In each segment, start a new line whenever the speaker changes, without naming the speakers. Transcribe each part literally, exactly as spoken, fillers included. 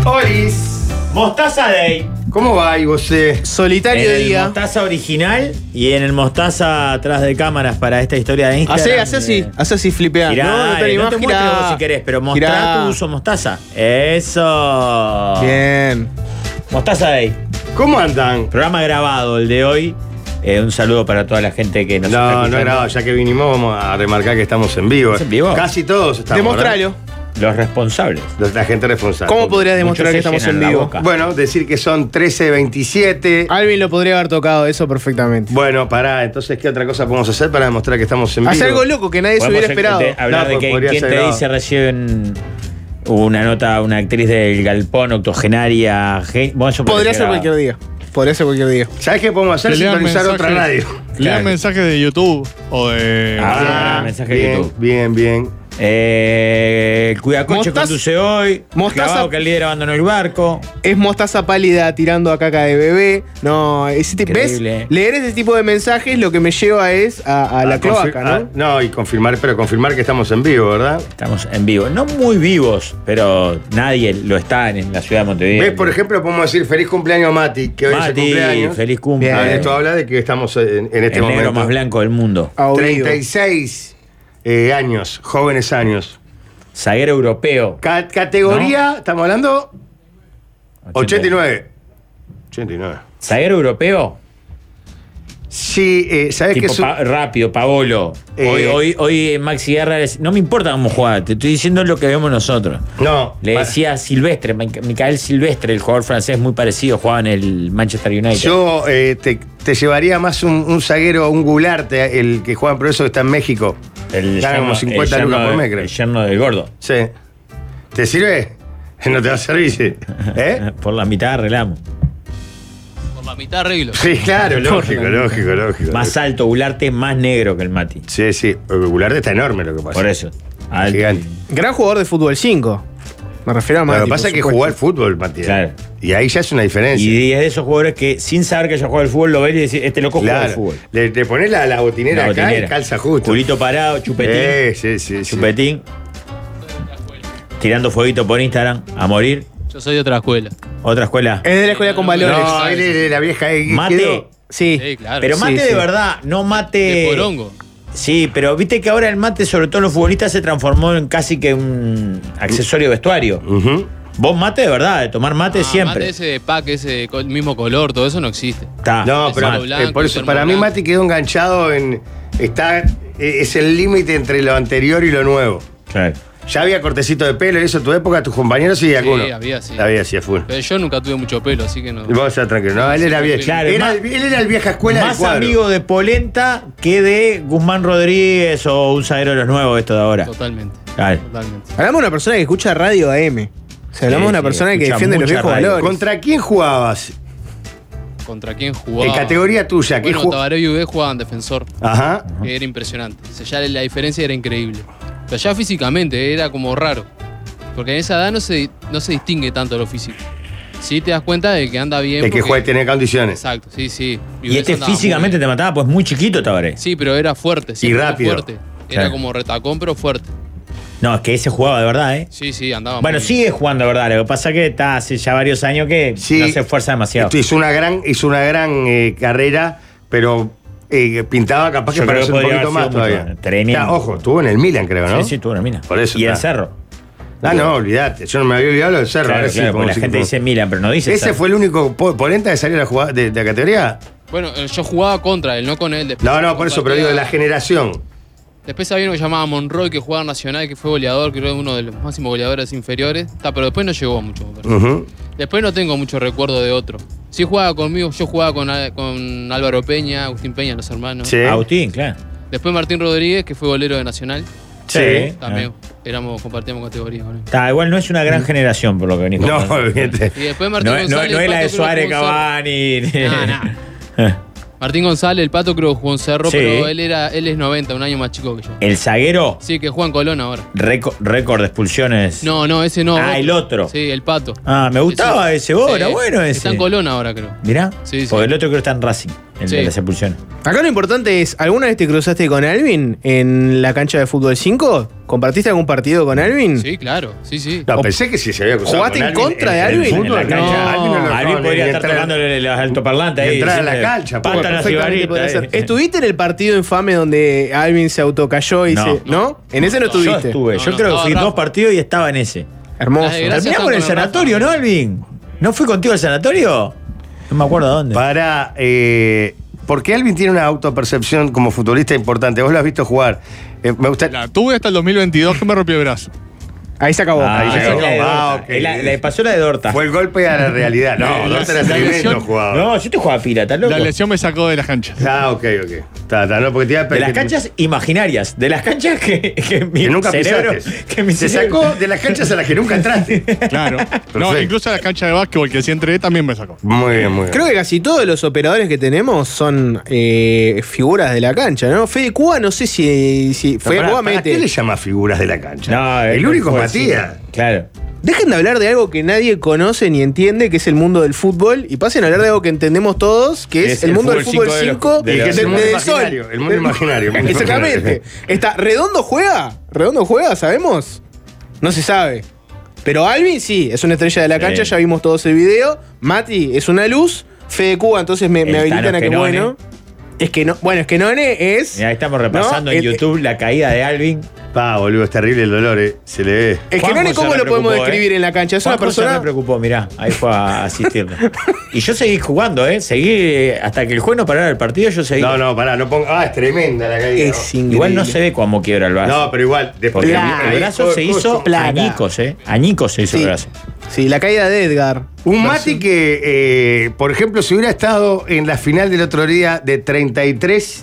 Olis.
Mostaza Day.
¿Cómo va, y vos?
Solitario
en
día.
el Mostaza original y en el Mostaza atrás de cámaras para esta historia de Instagram.
Hacé, hacé así, hacé así, flipear.
Girá,
no, no te
no
animás,
te muestres
girá.
vos si querés, pero mostrá
Girá.
tu uso Mostaza. Eso.
Bien.
Mostaza Day.
¿Cómo andan?
Programa grabado el de hoy. Eh, un saludo para toda la gente que nos está
No, no
escuchando.
he grabado, ya que vinimos vamos a remarcar que estamos en vivo.
¿Es en vivo?
Casi todos estamos.
Demostralo.
Los responsables.
¿verdad? La gente responsable.
¿Cómo podrías demostrar
Muchos
que
se
estamos en
llenan la
vivo?
boca.
Bueno, decir que son trece veintisiete.
Alvin lo podría haber tocado eso perfectamente.
Bueno, pará, entonces, ¿qué otra cosa podemos hacer para demostrar que estamos en vivo?
Hacer algo loco que nadie se
Podemos
hubiera esperado.
de- hablar
No,
de
pues
que
podría
quién
ser
te
grabado.
dice recién una nota, una actriz del Galpón, octogenaria. gen- Bueno, eso
Podría ser
grabado.
cualquier día. Podría ser cualquier día.
¿Sabes qué podemos hacer?
Que lean
Sintonizar otra
mensajes.
radio.
Lean
Claro.
mensajes de YouTube o de.
Ah, mensaje de
bien,
YouTube.
bien, bien.
Eh, el Cuidacoche
Mostaza-
conduce hoy.
Mostaza-
Clavado que el líder abandonó el barco.
Es mostaza pálida tirando a caca de bebé. No, ese tipo, ¿ves?
Increíble.
Leer ese tipo de mensajes lo que me lleva es a, a la
Ah,
cloaca,
confir-
¿no?
ah, no, y confirmar, pero confirmar que estamos en vivo, ¿verdad?
Estamos en vivo. No muy vivos, pero nadie lo está en la ciudad de Montevideo.
¿Ves? Por ejemplo, podemos decir feliz cumpleaños Mati, que hoy es el
Mati,
cumpleaños.
feliz cumple.
Ah, esto habla de que estamos en, en este
el
momento.
negro más blanco del mundo.
A oído.
treinta y seis eh, años, jóvenes años.
Zaguero europeo.
Ca- categoría, estamos hablando, ochenta y nueve. ochenta y nueve.
Zaguero europeo.
Sí, eh, ¿sabes qué
Tipo
es un-
pa- rápido, Paolo.
Eh,
hoy, hoy, hoy Maxi Guerra es- no me importa cómo juega, te estoy diciendo lo que vemos nosotros.
No.
Le
pa-
decía Silvestre, Mica- Micael Silvestre, el jugador francés muy parecido, jugaba en el Manchester United.
Yo eh, te, te llevaría más un, un zaguero, un Gularte, el que juega en Progreso, que está en México.
el
Gana como
yerno-
cincuenta
el
lucas
yerno
por
de-
mes, creo.
El yerno del gordo.
Sí. ¿Te sirve? No te va a servir, sí. ¿Eh?
Por la mitad arreglamos.
Por la mitad arreglo.
Sí, claro, lógico, lógico, lógico.
Más alto, Gularte más negro que el Mati.
Sí, sí. El Gularte está enorme lo que pasa.
Por eso. Alto.
Gigante.
Gran jugador de fútbol cinco. Me refiero a
Lo
Mati.
que pasa
por
es que
supuesto.
jugó al fútbol, Mati.
Claro.
Y ahí ya es una diferencia.
Y es de esos jugadores que sin saber que haya jugado al fútbol lo ven y decís, este loco juega al
Claro.
fútbol.
Le, le pones la, la botinera
La
acá
botinera.
y calza justo.
Culito parado, chupetín.
Eh, sí, sí, sí.
Chupetín. Tirando fueguito por Instagram, a morir.
Yo soy de otra escuela.
Otra escuela.
Es de la escuela con valores.
No, él es la vieja. eh,
Mate.
quedó-
Sí.
Sí, claro.
Pero
Sí,
mate
sí.
de verdad, no mate.
De porongo.
Sí, pero viste que ahora el mate, sobre todo en los futbolistas, se transformó en casi que un accesorio de vestuario.
Ujú.
Vos mate de verdad, de tomar mate
Ah,
siempre.
Mate ese de pack, ese de col- mismo color, todo eso no existe.
Está.
No,
Es
pero
algo
eh,
blanco,
por eso,
termo
para mí
blanco.
Mati quedó enganchado en. Está. eh, Es el límite entre lo anterior y lo nuevo.
Claro.
Ya había cortecito de pelo y eso en tu época, tus compañeros sí, alguno.
había, sí.
Había, sí, a full.
Pero yo nunca tuve mucho pelo, así que no.
Y vos estar tranquilo. No, él era bien.
Claro,
era,
más-
el- él era el vieja escuela del
Más
cuadro.
amigo de Polenta que de Guzmán Rodríguez o un zaguero de los nuevos, esto de ahora.
Totalmente.
Claro.
Totalmente.
Hablamos de una persona que escucha radio A M. O sea, hablamos de una
sí,
persona que
escucha
defiende los
mucha
viejos
radio.
valores.
¿Contra quién jugabas?
¿Contra quién jugaba?
En categoría tuya. ¿qué
Bueno,
ju-
Tabaré y Udé jugaban defensor,
Ajá.
que era impresionante. O sea, ya la diferencia era increíble. Pero ya físicamente era como raro. Porque en esa edad no se, no se distingue tanto lo físico. Sí te das cuenta de que anda bien.
El que
porque-
juega tiene condiciones.
Exacto, sí, sí.
Y
Udé
este
andaba muy
físicamente
bien.
te mataba, pues muy chiquito Tabaré.
Sí, pero era fuerte. siempre fue
rápido.
Fuerte. Era
Claro.
como retacón, pero fuerte.
No, es que ese jugaba de verdad, ¿eh?
Sí, sí, andaba
Bueno,
muy
sigue jugando de verdad. Lo que pasa es que está hace ya varios años que
Sí.
no se esfuerza demasiado.
Esto hizo una gran, hizo una gran eh, carrera, pero eh, pintaba capaz que
Yo
para
creo
hacer
que
un
podría
poquito
haber
más
sido mucho
todavía.
más. Tremendo.
Ya, ojo, estuvo en el Milan, creo, ¿no?
Sí, sí, tú, mira.
Por eso
Y el
está.
Cerro.
Ah, no, olvídate. Yo no me había olvidado lo del Cerro.
Claro,
ahora sí,
claro,
como
porque la
si-
gente
como-
dice Milan, pero no dice
¿Ese
Cerro.
fue el único po- polenta que salió de la, jugada, de, de la categoría?
Bueno, eh, yo jugaba contra él, no con él. Después
No, no, por eso, pero digo, de la generación.
Después había uno que se llamaba Monroy, que jugaba en Nacional, que fue goleador, creo que uno de los máximos goleadores inferiores. Está, pero después no llegó mucho. me parece.
Ujú.
Después no tengo mucho recuerdo de otro. Sí jugaba conmigo, yo jugaba con, Al- con Álvaro Peña, Agustín Peña, los hermanos.
Sí.
Agustín, claro.
Después Martín Rodríguez, que fue golero de Nacional.
Sí.
También éramos, compartíamos categoría con él.
Está, igual no es una gran generación por lo que venís
No,
contando.
evidente.
Y después Martín
No, es- no,
González.
no es
el
la de
Pato, creo que
Suárez,
jugó en Cerro.
Cavani.
Nah, nah. Martín González, el Pato creo que jugó en Cerro,
Sí.
pero él era, él es noventa, un año más chico que yo.
El zaguero,
Sí, que juega en Colón ahora.
récord, récord de expulsiones.
No, no, ese no.
Ah, el otro.
Sí, el Pato.
Ah, me gustaba ese, vos,
Sí,
era bueno ese.
Está en Colón ahora, creo.
Mirá,
Sí, sí.
porque el otro creo que está en Racing. el
Sí.
de las expulsiones.
Acá lo importante es, ¿alguna vez te cruzaste con Alvin en la cancha de fútbol cinco? ¿Compartiste algún partido con Alvin?
Sí, claro, sí, sí.
No, pensé que sí se había cruzado.
¿Jugaste
con
en contra de
en
Alvin?
fútbol,
En la
no,
cancha.
Alvin no lo
Alvin
no,
podría
ni
estar
entrar-
tocándole los altoparlantes
ni
ahí.
entrar a la
diciendo,
cancha,
Pata
porque
la
Perfectamente
cigarrita.
podría ser.
ahí.
¿Estuviste en el partido infame donde Alvin se autocayó y
No.
se. ¿No? En ese no
No,
Yo
estuviste.
estuve,
No,
yo
no,
creo que
estaba
fui
Rafa.
dos partidos y estaba en ese.
Hermoso.
Las desgracias
Terminamos
están
en el
con el
sanatorio,
Rafa.
¿no, Alvin? ¿No fui contigo al sanatorio? No me acuerdo a dónde.
Para. Eh, porque Alvin tiene una autopercepción como futbolista importante. Vos lo has visto jugar. Eh, me gusta.
La tuve hasta el dos mil veintidós que me rompió el brazo.
Ahí se acabó.
Ah,
ahí se
esa es
acabó.
la de
Ah,
Dorta.
ok.
Es la, la de pasó la de Dorta.
Fue el golpe a la realidad. No,
La-
Dorta era
la
tremendo
lesión-
jugador.
No, yo te jugaba pirata, loco.
La lesión me sacó de las canchas.
Ah, ok, ok. Está, está, no, porque te iba a
De las
que-
canchas imaginarias, de las canchas que, que mi
que nunca
cerebro,
pisaste.
que mi
Se
cerebro-
sacó de las canchas a las que nunca entraste.
Claro. No,
Perfecto.
incluso a la cancha de básquetbol que sí entré también me sacó.
Muy bien, muy bien.
Creo que casi todos los operadores que tenemos son eh, figuras de la cancha, ¿no? Fede Cuba, no sé si. si
No,
Fede
pará,
Cuba
pará,
mete.
¿qué le llama figuras de la cancha?
No,
el
él
único
fue
es Matías.
así. Claro.
Dejen de hablar de algo que nadie conoce ni entiende, que es el mundo del fútbol, y pasen a hablar de algo que entendemos todos, que es,
Es
el
el
mundo del
fútbol
fútbol
cinco
cinco
de los-
Y que es
del-
el mundo
del Sol.
imaginario, el mundo imaginario, el mundo
Exactamente.
imaginario.
Está, ¿Redondo juega? ¿Redondo juega? ¿Sabemos? No se sabe. Pero Alvin sí, es una estrella de la
Sí.
cancha, ya vimos todos el video. Mati es una luz. Fede Cuba, entonces me, me
El
habilitan
Tano
a que
Esquenone.
bueno. Es que no, bueno, es que None es.
Mirá, ahí estamos repasando
¿no?
en
El-
YouTube la caída de Alvin.
Pa, boludo, es terrible el dolor, eh. Se le ve.
Es que
Juanjo
None,
se
¿cómo
me
lo podemos
preocupó,
describir
eh.
en la cancha? Es
Juanjo
una
se me
persona.
preocupó, mirá, ahí fue a asistirle. Y yo seguí jugando, ¿eh? Seguí eh, hasta que el juez no parara el partido, yo seguí.
No, no, pará, no ponga. Ah, es tremenda la caída.
Es
¿no?
increíble.
Igual no se ve cómo quiebra el brazo.
No, pero igual. Después
Porque
Placa.
el brazo se hizo
Placa.
añicos, ¿eh? Añicos se hizo
Sí.
el brazo.
Sí, la caída de Edgar.
Un Mati que, eh, por ejemplo, si hubiera estado en la final del otro día de treinta y tres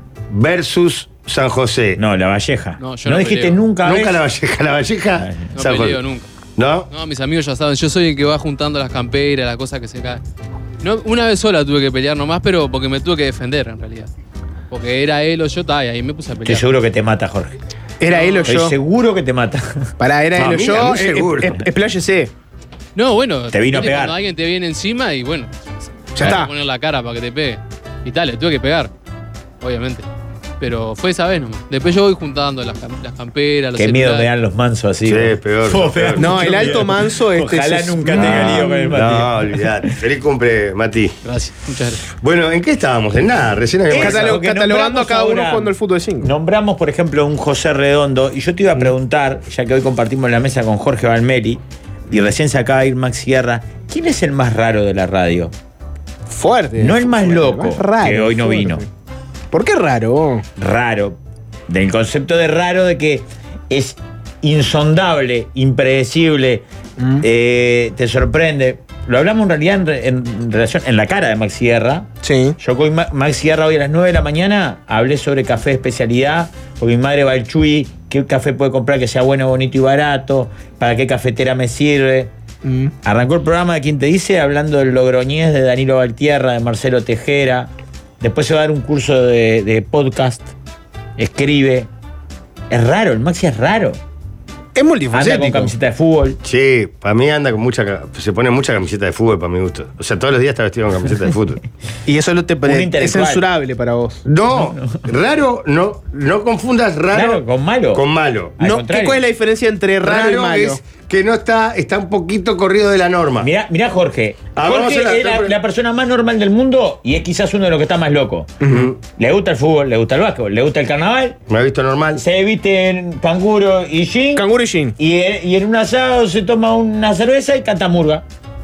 versus San José.
No, la Valleja.
No, yo
no
no
dijiste
peleo.
nunca.
Nunca
¿ves?
la Valleja, la Valleja.
No
San José.
peleo nunca.
¿No?
No, mis amigos ya saben, yo soy el que va juntando las camperas, las cosas que se caen. No, una vez sola tuve que pelear nomás, pero porque me tuve que defender en realidad. Porque era él o yo, ta, y ahí me puse a
Estoy
pelear.
seguro que te mata, Jorge.
Era él o
Estoy
yo.
seguro que te mata.
Pará, era
No,
él o
a mí-
yo.
a mí
eh,
seguro.
eh, eh, Expláyese.
No, bueno,
Te vino a
viste
pegar.
cuando alguien te viene encima y bueno,
Ya
vas a
está.
poner la cara para que te pegue. Y tal, le tuve que pegar, obviamente. Pero fue esa vez nomás. Después yo voy juntando las, cam- las camperas, los
Qué miedo me
celulares.
dan los mansos así.
Sí,
bro.
peor,
Oh, me
peor.
dan
No,
mucho
el alto
miedo.
manso, este,
Ojalá
es-
nunca
no,
tenga lío con el
No,
Mati.
olvidate. Feliz cumple, Mati.
Gracias, muchas gracias.
Bueno, ¿en qué estábamos? En nada, recién habíamos
Eso,
Catalo-
que
catalogando a
nombramos
cada uno
ahora.
jugando el fútbol cinco.
Nombramos, por ejemplo, un José Redondo, y yo te iba a preguntar, ya que hoy compartimos la mesa con Jorge Valmeri, y recién se acaba de ir Max Sierra, ¿quién es el más raro de la radio?
Fuerte.
No el más
fuerte,
loco,
más raro,
que hoy no
fuerte.
vino.
¿Por qué raro?
Raro. Del concepto de raro de que es insondable, impredecible,
Mm.
eh, te sorprende. Lo hablamos en realidad en, re- en relación, en la cara de Max Sierra.
Sí.
Yo con Ma- Max Sierra hoy a las nueve de la mañana hablé sobre café de especialidad, porque mi madre va al Chuy, qué café puede comprar que sea bueno, bonito y barato, para qué cafetera me sirve.
Mm.
Arrancó el programa de Quien te dice hablando del Logroñés, de Danilo Valtierra, de Marcelo Tejera. Después se va a dar un curso de, de podcast. Escribe. Es raro, el Maxi es raro.
Es
Anda
multifacético.
con camiseta de fútbol.
Sí, para mí anda con mucha. ca- Se pone mucha camiseta de fútbol para mi gusto. O sea, todos los días está vestido con camiseta de fútbol.
Y eso lo te
Un
es
intelectual.
censurable para vos.
No, raro, no, no confundas raro
Claro, con malo.
con malo.
Al
No,
contrario.
¿qué, ¿Cuál es la diferencia entre raro, y
Raro
malo?
es que no está, está un poquito corrido de la norma.
Mirá, mirá Jorge.
Ah, vamos
Jorge
a la-
es la, la persona más normal del mundo y es quizás uno de los que está más loco.
Ujú.
Le gusta el fútbol, le gusta el básquetbol, le gusta el carnaval,
Me ha visto normal.
se viste en canguro y jean.
Canguro y jean.
Y en, y en un asado se toma una cerveza y canta murga.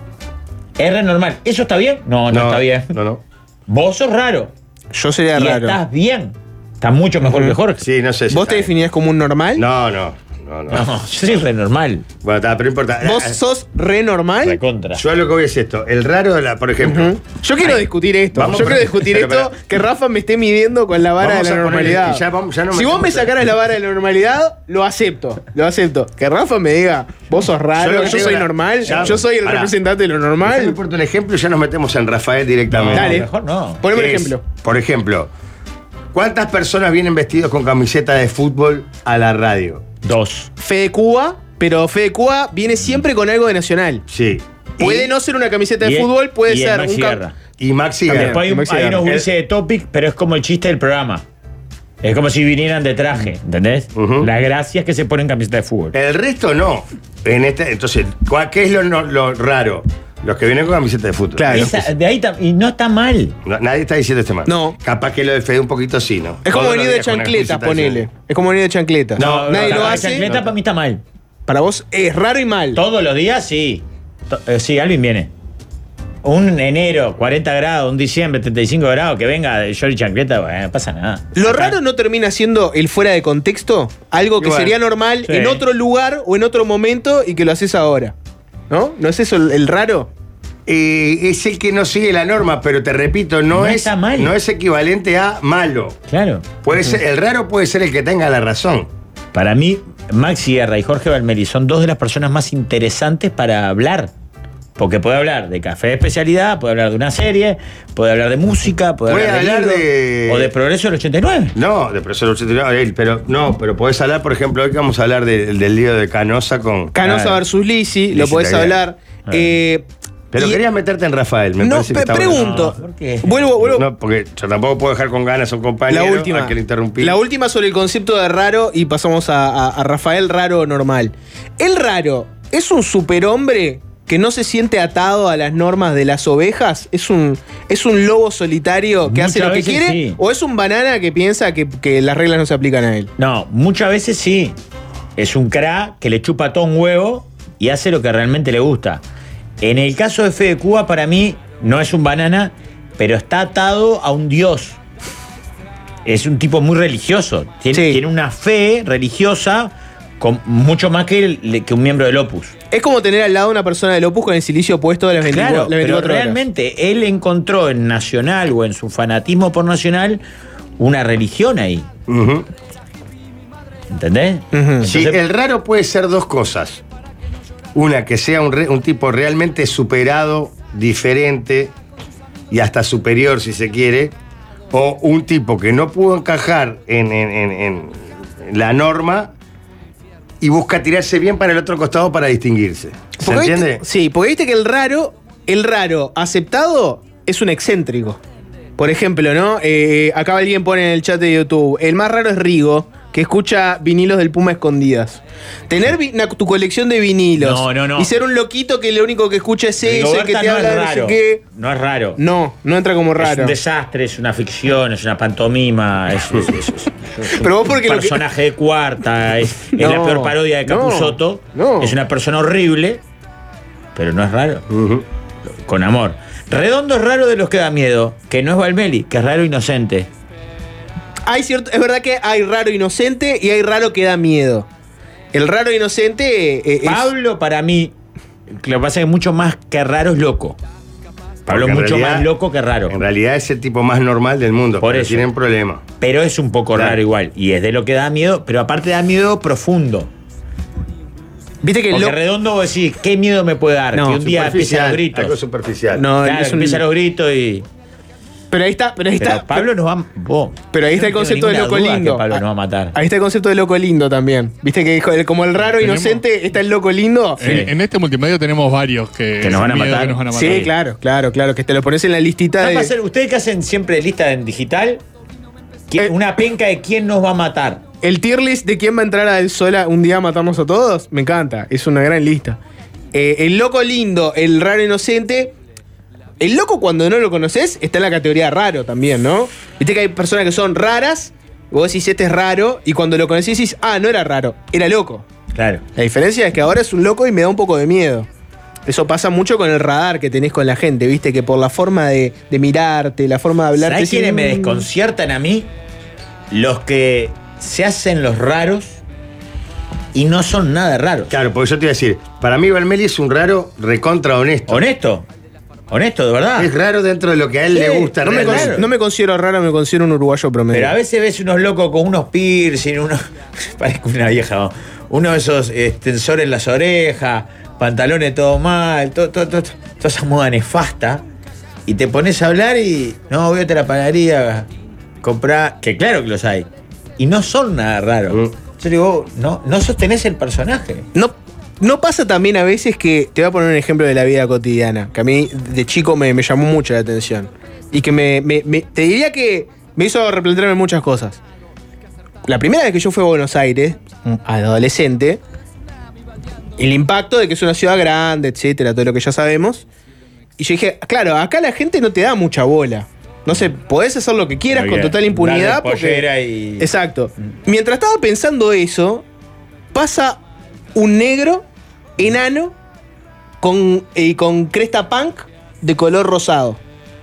Es re normal. ¿Eso está bien? No, no, está bien.
No, no.
Vos sos raro.
Yo sería
Y
raro.
estás bien. Estás mucho mejor que Jorge.
Sí, no sé. si
¿Vos
está
te
bien.
definirías como un normal?
No, no. No, no.
No, yo soy re normal.
Bueno, está, pero no importa.
¿Vos sos re normal?
Recontra.
Yo a lo que voy es esto. El raro de la, por ejemplo.
Ujú. Yo quiero discutir esto.
Vamos
Yo
por-
quiero discutir
pero,
esto.
pero-
Que Rafa me esté midiendo con la vara
Vamos
de la
a ponerle-
normalidad.
ya vamos- ya no
si vos me
metemos-
sacaras la vara de la normalidad, lo acepto. Lo acepto. Que Rafa me diga, vos sos raro,
Yo
yo,
lo que
soy
digo era-
normal,
ya-
yo soy el
pará.
representante de lo
Déjame
normal.
por un ejemplo y ya nos metemos en Rafael directamente.
Dale.
Mejor no.
Poneme un
Es,
ejemplo.
Por ejemplo, ¿cuántas personas vienen vestidos con camiseta de fútbol a la radio?
Dos.
Fede Cuba, pero Fede Cuba viene siempre con algo de nacional.
Sí.
Puede
Y-
no ser una camiseta de
y el-
fútbol, puede
y el
ser
Maxi
un cam-
Guerra.
Y Maxi
También.
Después hay, un-
Maxi
hay
Garra.
unos gurises de Topic, pero es como el chiste del programa. Es como si vinieran de traje, ¿entendés?
Ujú.
La gracia es que se ponen camiseta de fútbol.
El resto no. En este, entonces, ¿cuál- ¿qué es lo, no- lo raro? Los que vienen con camiseta de fútbol.
Claro.
Esa- de ahí tam- y no está mal.
No, nadie está diciendo este mal.
No.
Capaz que lo de Fede un poquito sí, ¿no?
Es como
Todos
venir
los
de
días con una
chancletas,
camiseta
ponele.
así.
Es como venir de chancletas.
No,
Nadie
no,
lo
la
hace.
chancleta para mí está mal.
Para vos es raro y mal.
Todos los días sí. To- eh, sí, Alvin viene. Un enero, cuarenta grados, un diciembre, treinta y cinco grados, que venga de short y chancleta, bueno, no pasa nada.
Lo
Acá-
raro no termina siendo el fuera de contexto, algo que
Igual.
sería normal
Sí.
en otro lugar o en otro momento y que lo haces ahora. ¿No? ¿No es eso el, el raro?
Eh, es el que no sigue la norma, pero te repito, no,
No
es,
está mal.
no es equivalente a malo.
Claro.
Puede ser, el raro puede ser el que tenga la razón.
Para mí, Maxi Guerra y Jorge Valmeli son dos de las personas más interesantes para hablar. Porque puede hablar de café de especialidad, puede hablar de una serie, puede hablar de música, puede,
Puede
hablar, de,
hablar
libros,
de-
o de Progreso del ochenta y nueve.
No, de profesor ochenta y nueve, él, pero no, pero podés hablar, por ejemplo, hoy que vamos a hablar de- del lío de Canosa con.
Canosa
Claro.
versus Lisi, lo
Lisi
podés
Tagliani.
hablar.
Ah.
Eh,
Pero
y-
querías meterte en Rafael, me
no,
parece que
pe-
está bueno.
pregunto.
No, ¿por qué?
Vuelvo, vuelvo.
No, porque yo tampoco puedo dejar con ganas a un compañero
La última.
al que le interrumpí.
La última sobre el concepto de raro y pasamos a, a- a Rafael raro o normal. El raro es un superhombre que no se siente atado a las normas de las ovejas. Es un, es un lobo solitario que
Muchas
hace lo que
veces
quiere.
sí.
O es un banana que piensa que, que las reglas no se aplican a él.
No, muchas veces sí. Es un cra que le chupa todo un huevo y hace lo que realmente le gusta. En el caso de Fede Cuba, para mí, no es un banana, pero está atado a un dios. Es un tipo muy religioso. Tiene,
Sí.
tiene una fe religiosa con mucho más que, el- que un miembro del Opus.
Es como tener al lado una persona del Opus con el silicio puesto de las veinticuatro,
Claro,
las
pero
veinticuatro horas.
realmente él encontró en Nacional o en su fanatismo por Nacional una religión ahí.
Ujú.
¿Entendés?
Ujú.
Sí,
Entonces-
el raro puede ser dos cosas. Una, que sea un, re- un tipo realmente superado, diferente y hasta superior si se quiere. O un tipo que no pudo encajar en, en- en- en la norma y busca tirarse bien para el otro costado para distinguirse. ¿Se
Porque
entiende?
viste- sí, porque viste que el raro, el raro aceptado es un excéntrico. Por ejemplo, ¿no? Eh, acá alguien pone en el chat de YouTube, el más raro es Rigo, que escucha vinilos del Puma escondidas. Tener vi- una- tu colección de vinilos
No, no, no.
y ser un loquito que lo único que escucha es ese,
Rigoberta
que te
no
habla
es
de no sé
raro.
qué.
No es raro.
No, no entra como
Es
raro.
un desastre, es una ficción, es una pantomima, es, es- es- es- es
Pero vos
un
porque lo que-
personaje de cuarta, es, es
No,
la peor parodia de
no,
Capusotto,
no.
es una persona horrible, pero no es raro,
Ujú.
con amor. Redondo es raro de los que da miedo, que no es Valmeli, que es raro inocente.
Hay cierto, es verdad que hay raro inocente y hay raro que da miedo. El raro inocente eh, es.
Pablo, para mí, lo que pasa es que mucho más que raro es loco. Pablo
Porque
es
en
mucho
realidad-
más loco que raro.
En realidad es el tipo más normal del mundo.
Por
pero
eso.
tienen problema.
Pero es un poco
Claro.
raro igual. Y es de lo que da miedo, pero aparte da miedo profundo.
Viste que el
Porque
lo-
redondo vos decís, ¿qué miedo me puede dar?
No,
que un día empiecen los
Algo
gritos.
superficial.
No,
Claro,
es un-
empiezan los gritos y.
Pero ahí está, pero ahí
Pero
está.
Pablo nos va. Vos,
Pero ahí
yo
está el
no tengo
concepto de
ninguna
loco
duda
lindo.
que Pablo nos va a matar.
Ahí está el concepto de loco lindo también. Viste que dijo, el- como el raro
Tenemos-
inocente está el loco lindo.
Sí.
En, en este multimedia tenemos varios que,
Que nos van a
miedo
matar.
que nos van a
Sí,
matar.
claro, claro, claro. Que te lo pones en la listita
¿Qué va a
de.
hacer? Ustedes que hacen siempre lista en digital, ¿quién-
Eh.
una penca de quién nos va a matar.
El tier list de quién va a entrar a El Sol a un día a matarnos a todos. Me encanta. Es una gran lista. Eh, el loco lindo, el raro inocente. El loco, cuando no lo conoces, está en la categoría raro también, ¿no? Viste que hay personas que son raras. Vos decís, este es raro. Y cuando lo conocés, decís, ah, no era raro, era loco.
Claro.
La diferencia es que ahora es un loco y me da un poco de miedo. Eso pasa mucho con el radar que tenés con la gente, ¿viste? Que por la forma de, de mirarte, la forma de hablarte.
¿Sabés
decís,
quiénes me
"Mm".
desconciertan a mí? Los que se hacen los raros y no son nada raros.
Claro, porque yo te iba a decir, para mí Valmeli es un raro recontra honesto.
Honesto. Honesto, de verdad.
Es raro dentro de lo que a él
Sí,
le gusta
No me,
realmente.
con- no me considero raro, me considero un uruguayo promedio.
Pero a veces ves unos locos con unos piercing, unos. Parezco una vieja, ¿no? Uno de esos extensores en las orejas, pantalones todo mal, todo, todo, todo- toda esa moda nefasta. Y te pones a hablar y. No, voy a la panadería, comprar. Que claro que los hay. Y no son nada raros.
Mm.
Yo digo, no, no sostenés el personaje.
No, ¿No pasa también a veces que, te voy a poner un ejemplo de la vida cotidiana, que a mí de chico me, me llamó mucho la atención? Y que me, me- me- te diría que me hizo replantearme muchas cosas. La primera vez que yo fui a Buenos Aires, adolescente, el impacto de que es una ciudad grande, etcétera, todo lo que ya sabemos. Y yo dije, claro, acá la gente no te da mucha bola. No sé, podés hacer lo que quieras
Muy
con
bien.
total impunidad.
Darle pollera y-
Exacto. Mientras estaba pensando eso, pasa un negro enano con, eh, con cresta punk de color rosado.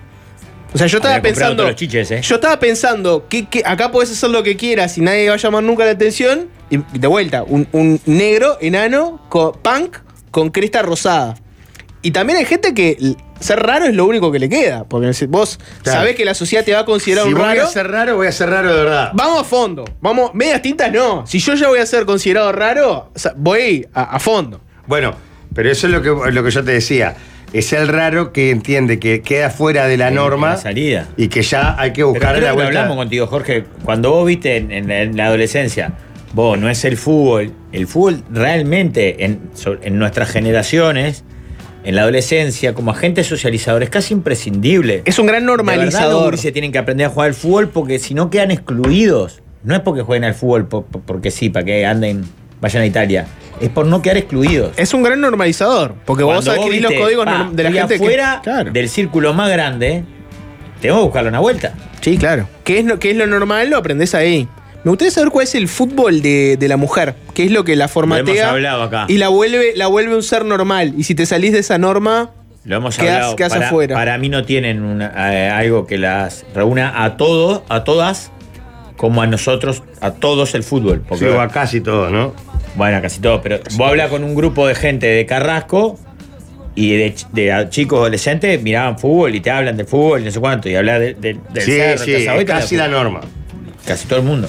O sea, yo estaba
Había comprado
pensando.
todos los chiches, ¿eh?
Yo estaba pensando que, que acá podés hacer lo que quieras y nadie va a llamar nunca la atención. Y de vuelta, un, un negro enano con, punk con cresta rosada. Y también hay gente que l- ser raro es lo único que le queda. Porque si vos
Claro.
sabés que la sociedad te va a considerar
Si
un
voy
raro.
a ser raro, voy a ser raro de verdad.
Vamos a fondo. Vamos, medias tintas no. Si yo ya voy a ser considerado raro, o sea, voy a, a fondo.
Bueno, pero eso es lo que, lo que yo te decía. Es el raro que entiende que queda fuera de la
Sí,
norma
la salida.
y que ya hay que
Pero
buscar
creo
la
que
vuelta.
hablamos contigo, Jorge. Cuando vos viste en, en- en la adolescencia, vos no es el fútbol. El fútbol realmente en, so- en nuestras generaciones, en la adolescencia, como agente socializador, es casi imprescindible.
Es un gran
De verdad, los
normalizador.
gurises tienen que aprender a jugar al fútbol porque si no quedan excluidos. No es porque jueguen al fútbol po- po- porque sí, para que anden, vayan a Italia. Es por no quedar excluidos.
Es un gran normalizador. Porque vos
Cuando
adquirís los
viste,
códigos
pa,
norm- de la
estoy
gente. que-
afuera
claro.
del círculo más grande, tengo que buscarle una vuelta.
Sí, claro. ¿Qué es, lo, qué es lo normal? Lo aprendés ahí. Me gustaría saber cuál es el fútbol de, de la mujer. ¿Qué es lo que la formatea?
hemos hablado acá.
Y la vuelve, la vuelve un ser normal. Y si te salís de esa norma.
Lo hemos
Quedás-
hablado.
quedás
para,
afuera.
para mí no tienen una- eh, algo que las reúna a todos, a todas, como a nosotros, a todos el fútbol. Porque,
Sí, o a casi todo, ¿no?
bueno, casi todos, pero vos hablas con un grupo de gente de Carrasco y de, ch- de chicos adolescentes, miraban fútbol y te hablan de fútbol y no sé cuánto, y hablas de, de- del
Sí,
cerro,
sí,
te sabés
es
que
casi la norma.
Casi todo el mundo.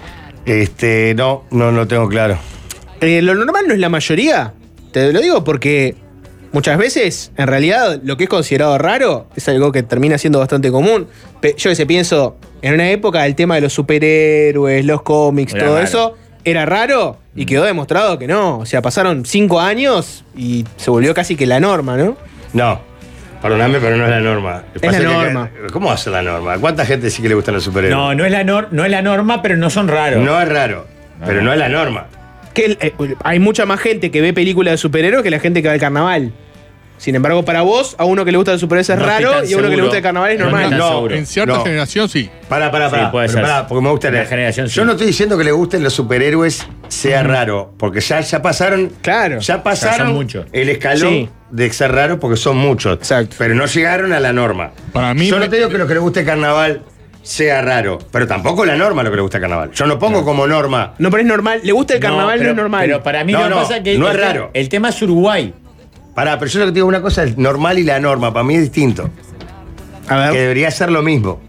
Este, no, no lo tengo claro.
Eh, lo normal no es la mayoría. Te lo digo porque muchas veces, en realidad, lo que es considerado raro es algo que termina siendo bastante común. Pe- Yo que sé, pienso, en una época el tema de los superhéroes, los cómics,
Era
todo
raro.
eso, era raro y quedó demostrado que no. O sea, pasaron cinco años y se volvió casi que la norma, ¿no?
No, perdóname, pero no es la norma.
Es
Pasa
la
que-
norma.
¿Cómo va a ser la norma? ¿Cuánta gente sí que le gustan los superhéroes?
No, no es la, nor- no es la norma, pero no son raros.
No es raro,
No,
pero
no.
no es la norma.
Que el- eh, hay mucha más gente que ve películas de superhéroes que la gente que va al carnaval. Sin embargo, para vos, a uno que le gusta el superhéroes es
No estoy
raro
tan
y a uno que le
seguro.
gusta el carnaval es
No,
normal.
tan
No,
seguro.
En cierta
No.
generación sí.
Para, para,
Sí,
para.
puede ser.
porque me gustaría.
La generación,
Yo
sí.
no estoy diciendo que le gusten los superhéroes sea raro, porque ya, ya pasaron.
Claro.
Ya pasaron
Ya son muchos.
el escalón
Sí.
de ser raro porque son muchos.
Exacto.
Pero no llegaron a la norma.
Para mí-
Yo no te digo que lo que le guste el carnaval sea raro, pero tampoco la norma lo que le gusta el carnaval. Yo no pongo como norma.
No, pero es normal. Le gusta el carnaval, no,
pero,
es normal.
Pero para mí
No,
lo que
no,
pasa es que
no
el,
es
tema-
raro.
el tema es Uruguay.
Pará, pero yo lo que te digo una cosa es normal y la norma. Para mí es distinto.
A ver,
Que
que,
debería ser lo mismo.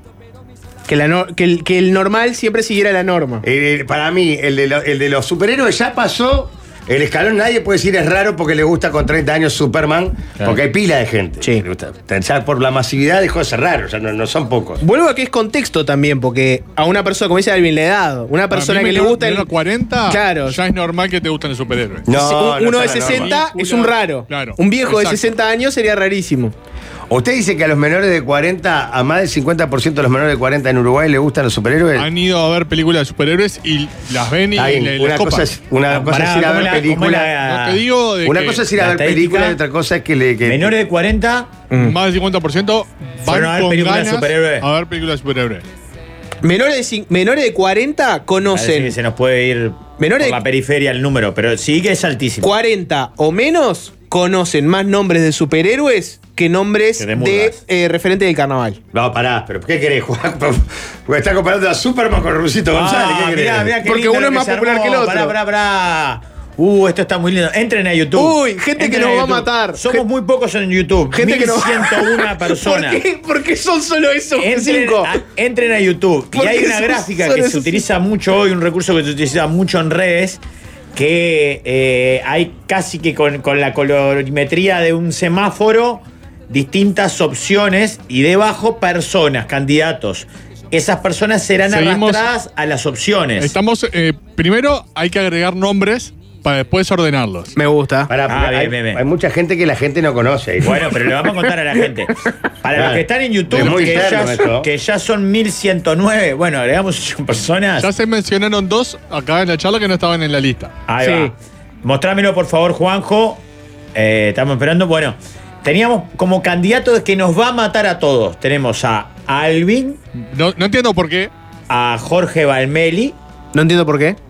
la no- que, el, que el normal siempre siguiera la norma.
Eh, para mí, el de, lo- el de los superhéroes ya pasó. El escalón nadie puede decir es raro porque le gusta con treinta años Superman,
Claro.
porque hay pila de gente.
Sí.
que le gusta. Ya por la masividad dejó de ser raro, ya no, no son pocos.
Vuelvo a que es contexto también, porque a una persona, como dice Alvin, le da edad. Una persona
Para mí,
que le
menor-
gusta el.
menor a cuarenta,
Claro.
ya es normal que te gusten los superhéroes.
No,
un-
no
uno de
está la
sesenta
norma.
es un raro.
Claro.
Un viejo
Exacto.
de sesenta años sería rarísimo.
¿Usted dice que a los menores de cuarenta, a más del cincuenta por ciento de los menores de cuarenta en Uruguay le gustan los superhéroes?
Han ido a ver películas de superhéroes y las ven y
Está bien,
le- les
una
copan.
cosa es, una
Ah,
cosa
pará,
es ir a
¿cómo
ver
la- cómo
películas.
la-
No te digo de
Una
que
cosa es ir a
la
ver
estadística-
películas y otra cosa es que le. Que,
Menores de cuarenta,
más del cincuenta por ciento van
Fueron a ver
con
películas de
ganas
superhéroes.
a ver películas de superhéroes.
Menores de, cin- menores de cuarenta
parece
conocen
que se nos puede ir
Menores
por
de-
la periferia el número, pero sí que es altísimo.
cuarenta o menos, conocen más nombres de superhéroes que nombres
Que
de,
de murgas.
eh, referente del carnaval.
No, pará, pero ¿qué querés jugar? Porque está comparando a Superman con Rusito González.
Ah,
¿Qué querés?
mirá, mirá qué
Porque
lindo
uno
lo
es más
se
popular
armó.
que el otro.
Pará, pará, pará. Uh, esto está muy lindo. Entren a YouTube.
Uy, gente
Entren
que nos va a
YouTube.
matar.
Somos
Gen-
muy pocos en YouTube.
Gente que no-
mil ciento uno personas.
¿Por qué? Porque son solo esos
Entren
cinco.
a, entren a YouTube. Y
¿Por
hay
qué
una
son
gráfica
solo
que se
esos
utiliza mucho hoy, un recurso que se utiliza mucho en redes, que eh, hay casi que con, con la colorimetría de un semáforo distintas opciones y debajo personas, candidatos. Esas personas serán
Seguimos-
arrastradas a las opciones.
Estamos, eh, primero hay que agregar nombres para después ordenarlos.
Me gusta.
Pará,
Ah,
porque
bien,
hay,
bien, bien.
hay mucha gente que la gente no conoce. ahí.
Bueno, pero le vamos a contar a la gente. Para
Claro.
los que están en YouTube,
Es muy
que,
interno
ya,
esto.
que ya son mil ciento nueve, bueno, agregamos ocho personas.
Ya se mencionaron dos acá en la charla que no estaban en la lista.
Ahí
Sí.
va. Mostrámelo, por favor, Juanjo. Eh, estamos esperando. Bueno, teníamos como candidato que nos va a matar a todos. Tenemos a Alvin,
No, no entiendo por qué.
a Jorge Balmeli,
No entiendo por qué.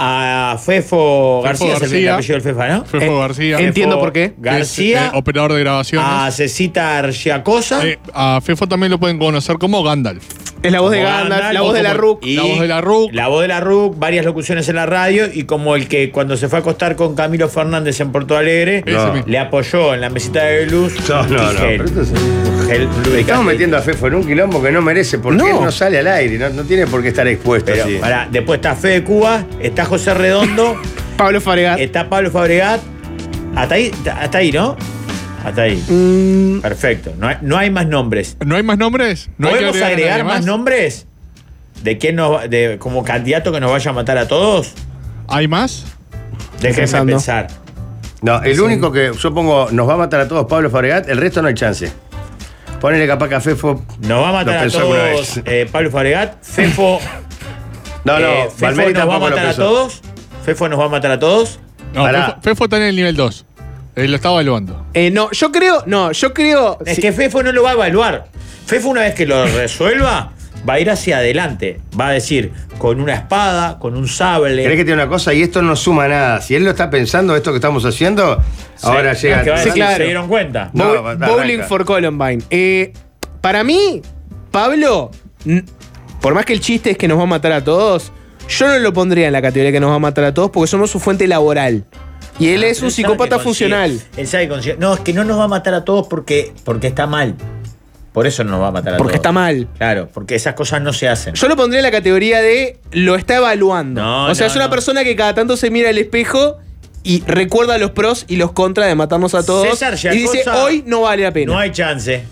a Fefo García, es el- el
García.
apellido del Fefa, ¿no?
Fefo
Eh,
García.
en- Entiendo
Fefo
por qué.
García,
Es, eh, operador de grabaciones.
a Cecita Argiacosa.
Eh, a Fefo también lo pueden conocer como Gandalf.
Es la voz de
Como
Gandalf,
Gandalf,
la voz
o
de la
como-
Rook.
y
La voz de la RUC.
La voz de la RUC, varias locuciones en la radio y como el que cuando se fue a acostar con Camilo Fernández en Porto Alegre,
Ese
No.
mismo.
le apoyó en la mesita de luz.
No, no,
y
no.
gel.
Pero esto es-
Gel lubricante.
Estamos metiendo a Fefo en un quilombo que no merece porque
No.
él no sale al aire, no, no tiene por qué estar expuesto
Pero,
así.
pará, después está Fede Cuba, está José Redondo,
Pablo Fabregat.
está Pablo Fabregat. Hasta ahí, hasta ahí, ¿no? Hasta ahí.
Mm,
Perfecto. No hay, no hay más nombres.
¿No hay más nombres? ¿No hay que
¿Podemos
a
agregar
nadie
más nombres? ¿De quién nos va- de, como candidato que nos vaya a matar a todos?
¿Hay más?
Déjenme
Pensando.
pensar.
No, el único que yo pongo nos va a matar a todos Pablo Fabregat, el resto no hay chance. Ponele capaz que a Fefo.
Nos va a matar
Lo
a
pensó alguna
todos
vez.
eh, Pablo Fabregat. Fefo.
No, no,
eh, Fefo
Valmeri
nos va a
tampoco lo
matar a
pensó.
todos. Fefo nos va a matar a todos.
No,
Pará.
Fefo, Fefo está en el nivel dos. Él lo está evaluando.
eh, no, yo creo, no, yo creo.
Es
sí,
que Fefo no lo va a evaluar. Fefo, una vez que lo resuelva, va a ir hacia adelante. Va a decir, con una espada, con un sable.
¿Querés que te diga una cosa? Y esto no suma nada. Si él lo está pensando, esto que estamos haciendo, ahora
Sí,
llega.
no, que va a
Sí,
decir,
claro.
¿se dieron cuenta?
No,
Bow-
va- va-
Bowling
arranca.
for Columbine. Eh, para mí, Pablo, n- por más que el chiste es que nos va a matar a todos, yo no lo pondría en la categoría que nos va a matar a todos porque somos su fuente laboral. Y él
Ah,
es
pero
un
él sabe
psicópata
que consigue-
funcional.
Él sabe que consigue- No, es que no nos va a matar a todos porque, porque está mal. Por eso no nos va a matar a
Porque
todos.
está mal.
Claro, porque esas cosas no se hacen.
Yo lo pondría en la categoría de lo está evaluando.
No,
o sea,
no,
es una
no.
persona que cada tanto se mira al espejo y recuerda los pros y los contras de matarnos a todos.
César
y dice,
Giacosa,
hoy no vale la pena.
No hay chance.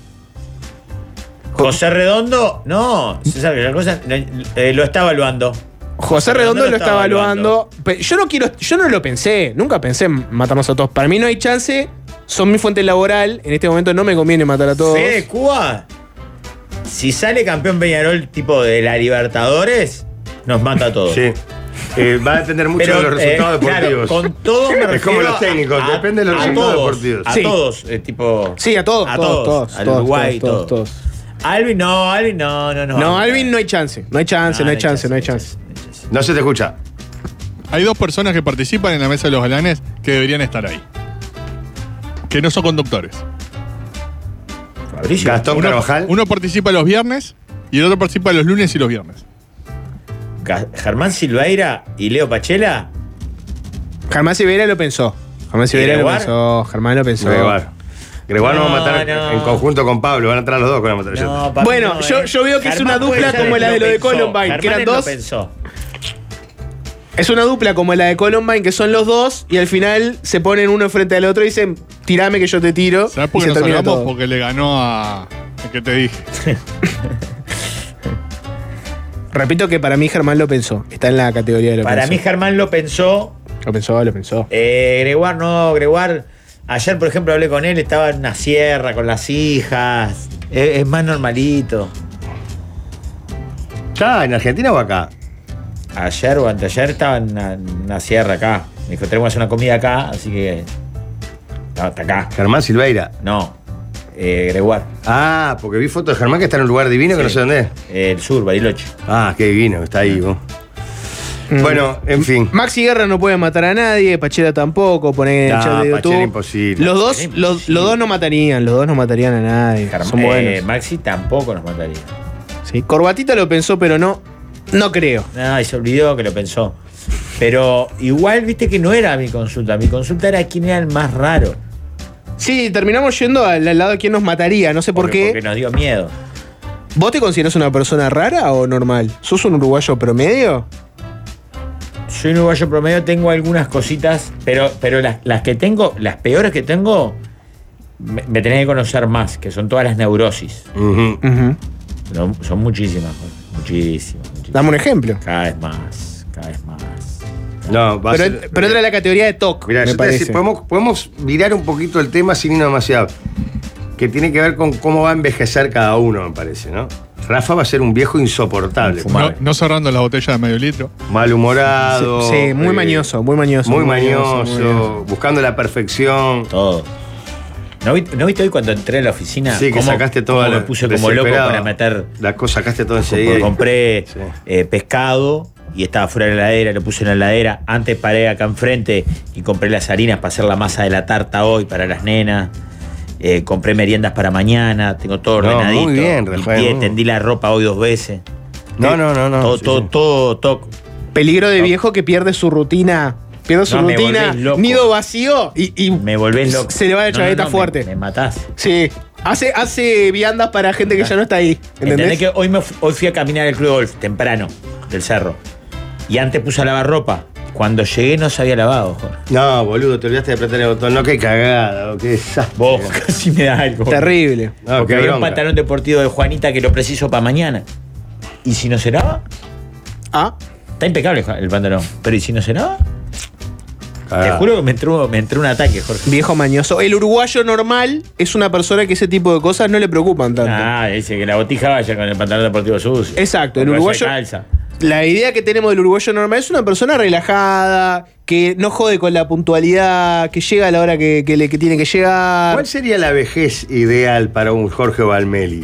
José Redondo, no. César Giacosa, eh, lo está evaluando.
José Redondo lo está evaluando. Pe- Yo no quiero, yo no lo pensé, nunca pensé en matarnos a todos. Para mí no hay chance, son mi fuente laboral. En este momento no me conviene matar a todos.
Fede Cuba, si sale campeón Peñarol tipo de la Libertadores, nos mata a todos.
Sí. Eh, va a depender mucho de los resultados
eh, claro,
deportivos.
con todos me
Es
refiero
como los técnicos,
a-
depende de los
a
resultados
todos,
deportivos.
A
Sí.
todos, eh, tipo.
Sí, a todos,
a
todos, todos,
al
todos,
Uruguay,
todos,
todo.
todos.
Alvin no, Alvin no, no, no.
No, Alvin no hay chance. No hay chance, no, hay chance, no hay chance.
No se te escucha.
Hay dos personas que participan en la mesa de los galanes que deberían estar ahí. Que no son conductores.
Fabricio.
Gastón
Uno,
Carvajal.
uno participa los viernes y el otro participa los lunes y los viernes.
Ga- Germán Silveira y Leo Pachela.
Germán Silveira lo pensó. Germán Silveira lo
Gregoire?
pensó. Germán lo pensó.
Gregoire. Gregoire nos va a
No,
matar
no.
en conjunto con Pablo. Van a entrar los dos con la metralleta.
No, papi,
Bueno,
no,
yo-
eh.
yo veo que es
Germán
una
puede
dupla
ser
como
el
la de lo de
pensó.
Columbine, que
Germán
eran
él lo
dos.
pensó.
Es una dupla como la de Columbine, que son los dos, y al final se ponen uno frente al otro y dicen, tirame que yo te tiro.
¿Sabes
Y
por qué
se
nos
termina
salvamos?
todo.
Porque le ganó a. el que te dije.
Repito que para mí Germán lo pensó. Está en la categoría de lo
Para
pensó.
mí Germán lo pensó.
Lo pensó, lo pensó.
Eh, Gregoire no, Gregoire. Ayer, por ejemplo, hablé con él, estaba en una sierra con las hijas. Es, es más normalito.
¿Está en Argentina o acá?
Ayer o anteayer estaba en una, en una sierra acá. Me dijo, tenemos que hacer una comida acá, así que. Estaba hasta acá.
Germán Silveira.
No, eh, Gregoire.
Ah, porque vi fotos de Germán que está en un lugar divino que
Sí.
no sé dónde es.
Eh, el sur, Bariloche.
Ah, qué divino, está ahí vos.
Mm.
Bueno, en fin.
Maxi Guerra no puede matar a nadie, Pachela tampoco, poner en el
No,
chat de YouTube.
Pachela imposible.
Los dos,
Pachela
los,
imposible.
los dos no matarían, los dos no matarían a nadie.
Germán-
Son
eh,
buenos.
Maxi tampoco nos mataría.
Sí. Corbatita lo pensó, pero no, no creo.
Ay, se olvidó que lo pensó. Pero igual, viste que no era mi consulta. Mi consulta era quién era el más raro.
Sí, terminamos yendo al, al lado de quién nos mataría, no sé por
Porque-
qué.
Porque nos dio miedo.
¿Vos te considerás una persona rara o normal? ¿Sos un uruguayo promedio?
Soy un uruguayo promedio, tengo algunas cositas, pero, pero las, las que tengo, las peores que tengo, me, me tenés que conocer más, que son todas las neurosis.
Ujú.
Ujú.
No, son muchísimas, muchísimas, muchísimas.
Dame un ejemplo.
Cada vez más, cada vez más. Cada
No, va a
Pero,
ser-
pero entra en la categoría de T O C,
Mirá,
me
yo te
parece.
decía, podemos, podemos mirar un poquito el tema sin ir demasiado. Que tiene que ver con cómo va a envejecer cada uno, me parece, ¿no? Rafa va a ser un viejo insoportable.
No, no cerrando la botella de medio litro.
Malhumorado.
Sí, sí, muy
eh,
mañoso, muy mañoso.
Muy
mañoso,
mañoso,
muy mañoso.
buscando la perfección.
Todo. ¿No, vi- ¿No viste hoy cuando entré a la oficina?
Sí, que
cómo-
sacaste todo.
cómo me puse como loco para meter.
La cosa, sacaste todo enseguida.
Porque compré
Sí.
eh, pescado y estaba fuera de la heladera, lo puse en la heladera. Antes paré acá enfrente y compré las harinas para hacer la masa de la tarta hoy para las nenas. Eh, compré meriendas para mañana, tengo todo
No,
ordenadito.
muy bien, Rafael,
Limpié,
muy
tendí la ropa hoy dos veces.
No, no, no, no.
Todo,
sí,
todo,
sí.
todo, todo.
Peligro de
No.
viejo que pierde su rutina. Pierde su
No, me
rutina,
volvés loco.
nido vacío y, y
Me volvés loco.
se le va la
No, no,
chaveta
no, me-
fuerte.
Me, matás.
Sí. Hace, hace viandas para gente que ya no está ahí.
¿Entendés
¿Entendés?
que hoy, me fu- hoy fui a caminar al club de golf temprano del cerro? Y antes puse a lavar ropa. Cuando llegué no se había lavado, Jorge.
No, boludo, te olvidaste de apretar el botón. No, qué cagada, qué desastre.
Vos casi me das algo.
Terrible.
No,
Porque
qué
había un
bronca.
pantalón deportivo de Juanita que lo preciso para mañana. ¿Y si no se lava?
Ah,
Está impecable el pantalón. Pero ¿y si no se lava?
Ah.
Te juro que me entró, me entró un ataque, Jorge.
viejo mañoso. El uruguayo normal es una persona que ese tipo de cosas no le preocupan tanto.
Ah, dice que la botija vaya con el pantalón deportivo sucio.
Exacto, el
Porque
uruguayo-
vaya calza.
La idea que tenemos del uruguayo normal es una persona relajada, que no jode con la puntualidad, que llega a la hora que, que le que tiene que llegar.
¿Cuál sería la vejez ideal para un Jorge Valmeli?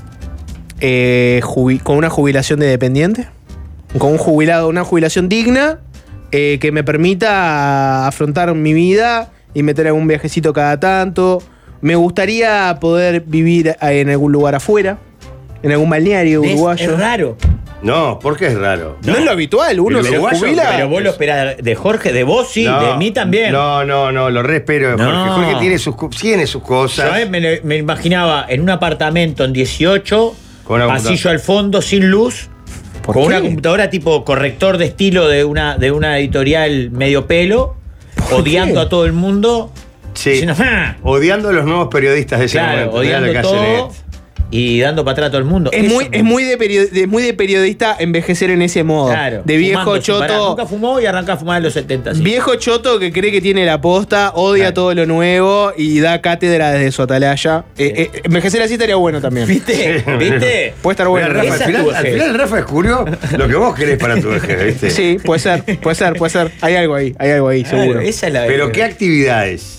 Eh, jubi- con una jubilación de dependiente, con un jubilado, una jubilación digna eh, que me permita afrontar mi vida y meter algún viajecito cada tanto. Me gustaría poder vivir en algún lugar afuera, en algún balneario
¿Ves?
uruguayo.
Es raro.
No, porque es raro.
No, es lo habitual, uno
El
se
uruguayo,
jubila.
Pero vos lo esperás de Jorge, de vos sí,
No,
de mí también.
No, no, no, lo re espero de Jorge.
No.
Jorge tiene sus, co- tiene sus
Yo
cosas.
eh, me, lo- me imaginaba en un apartamento en dieciocho,
Con una
pasillo
computadora.
al fondo, sin luz,
¿Por
con
qué?
una computadora tipo corrector de estilo de una, de una editorial medio pelo, odiando
qué?
a todo el mundo.
Sí.
Diciendo, "Ah".
Odiando a los nuevos periodistas de ese
Claro,
momento. Mirá lo
odiando
que hacen
todo
este.
y dando para atrás a todo el mundo.
Es
Eso
muy,
me-
es, muy de perio- de- muy de periodista envejecer en ese modo.
Claro,
de viejo
fumando sin parar.
choto.
Nunca fumó y arrancó a fumar en los setenta. sí.
Viejo choto que cree que tiene la posta, odia
Claro.
todo lo nuevo y da cátedra desde su atalaya. Eh, eh, envejecer así estaría bueno también.
¿Viste? ¿Viste?
Puede estar bueno.
Mirá, Rafa,
Esa
al,
es tu
final, al
vejez.
final Rafa descubrió lo que vos querés para tu vejez, ¿viste?
Sí, puede ser, puede ser, puede ser. Hay algo ahí, hay algo ahí,
Claro,
seguro.
esa es la
Pero
vejez.
¿qué actividades?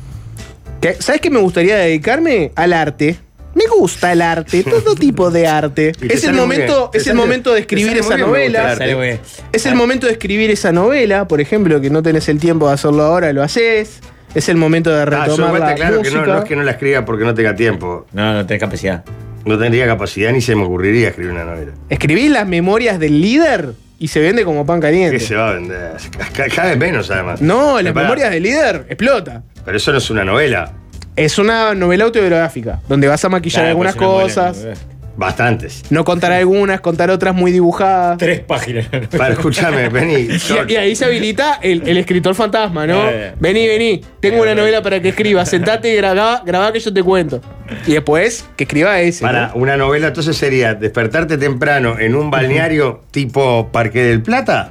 ¿Qué- ¿Sabes qué me gustaría dedicarme? Al arte. Me gusta el arte, todo tipo de arte.
Y te
Es el
sale muy
momento,
bien. Te
es el
sale-
momento de
te
escribir
sale muy
esa
bien, me gusta el
novela.
arte.
Sale muy bien.
Es el momento de escribir esa novela, por ejemplo, que no tenés el tiempo de hacerlo ahora, lo haces. Es el momento de
Ah, yo
retomar
igual
la
te claro que no,
música.
no es que no la escriba porque no tenga tiempo.
No, no tenés capacidad.
No tendría capacidad ni se me ocurriría escribir una novela.
Escribís las memorias del líder y se vende como pan caliente.
¿Qué se va a vender? Ca- Cada vez menos, además.
No, las
Pero pará,
memorias del líder explota.
Pero eso no es una novela.
Es una novela autobiográfica, donde vas a maquillar
Claro,
algunas
pues, una novela,
cosas,
no,
Bastantes.
no contar algunas, contar otras muy dibujadas.
Tres páginas.
Para escucharme, vení.
Y, y ahí se habilita el, el escritor fantasma, ¿no?
Eh.
Vení, vení, tengo una novela para que escribas, sentate y grabá, grabá que yo te cuento. Y después, que escriba ese.
Para
¿no?
una novela, entonces sería despertarte temprano en un balneario tipo Parque del Plata,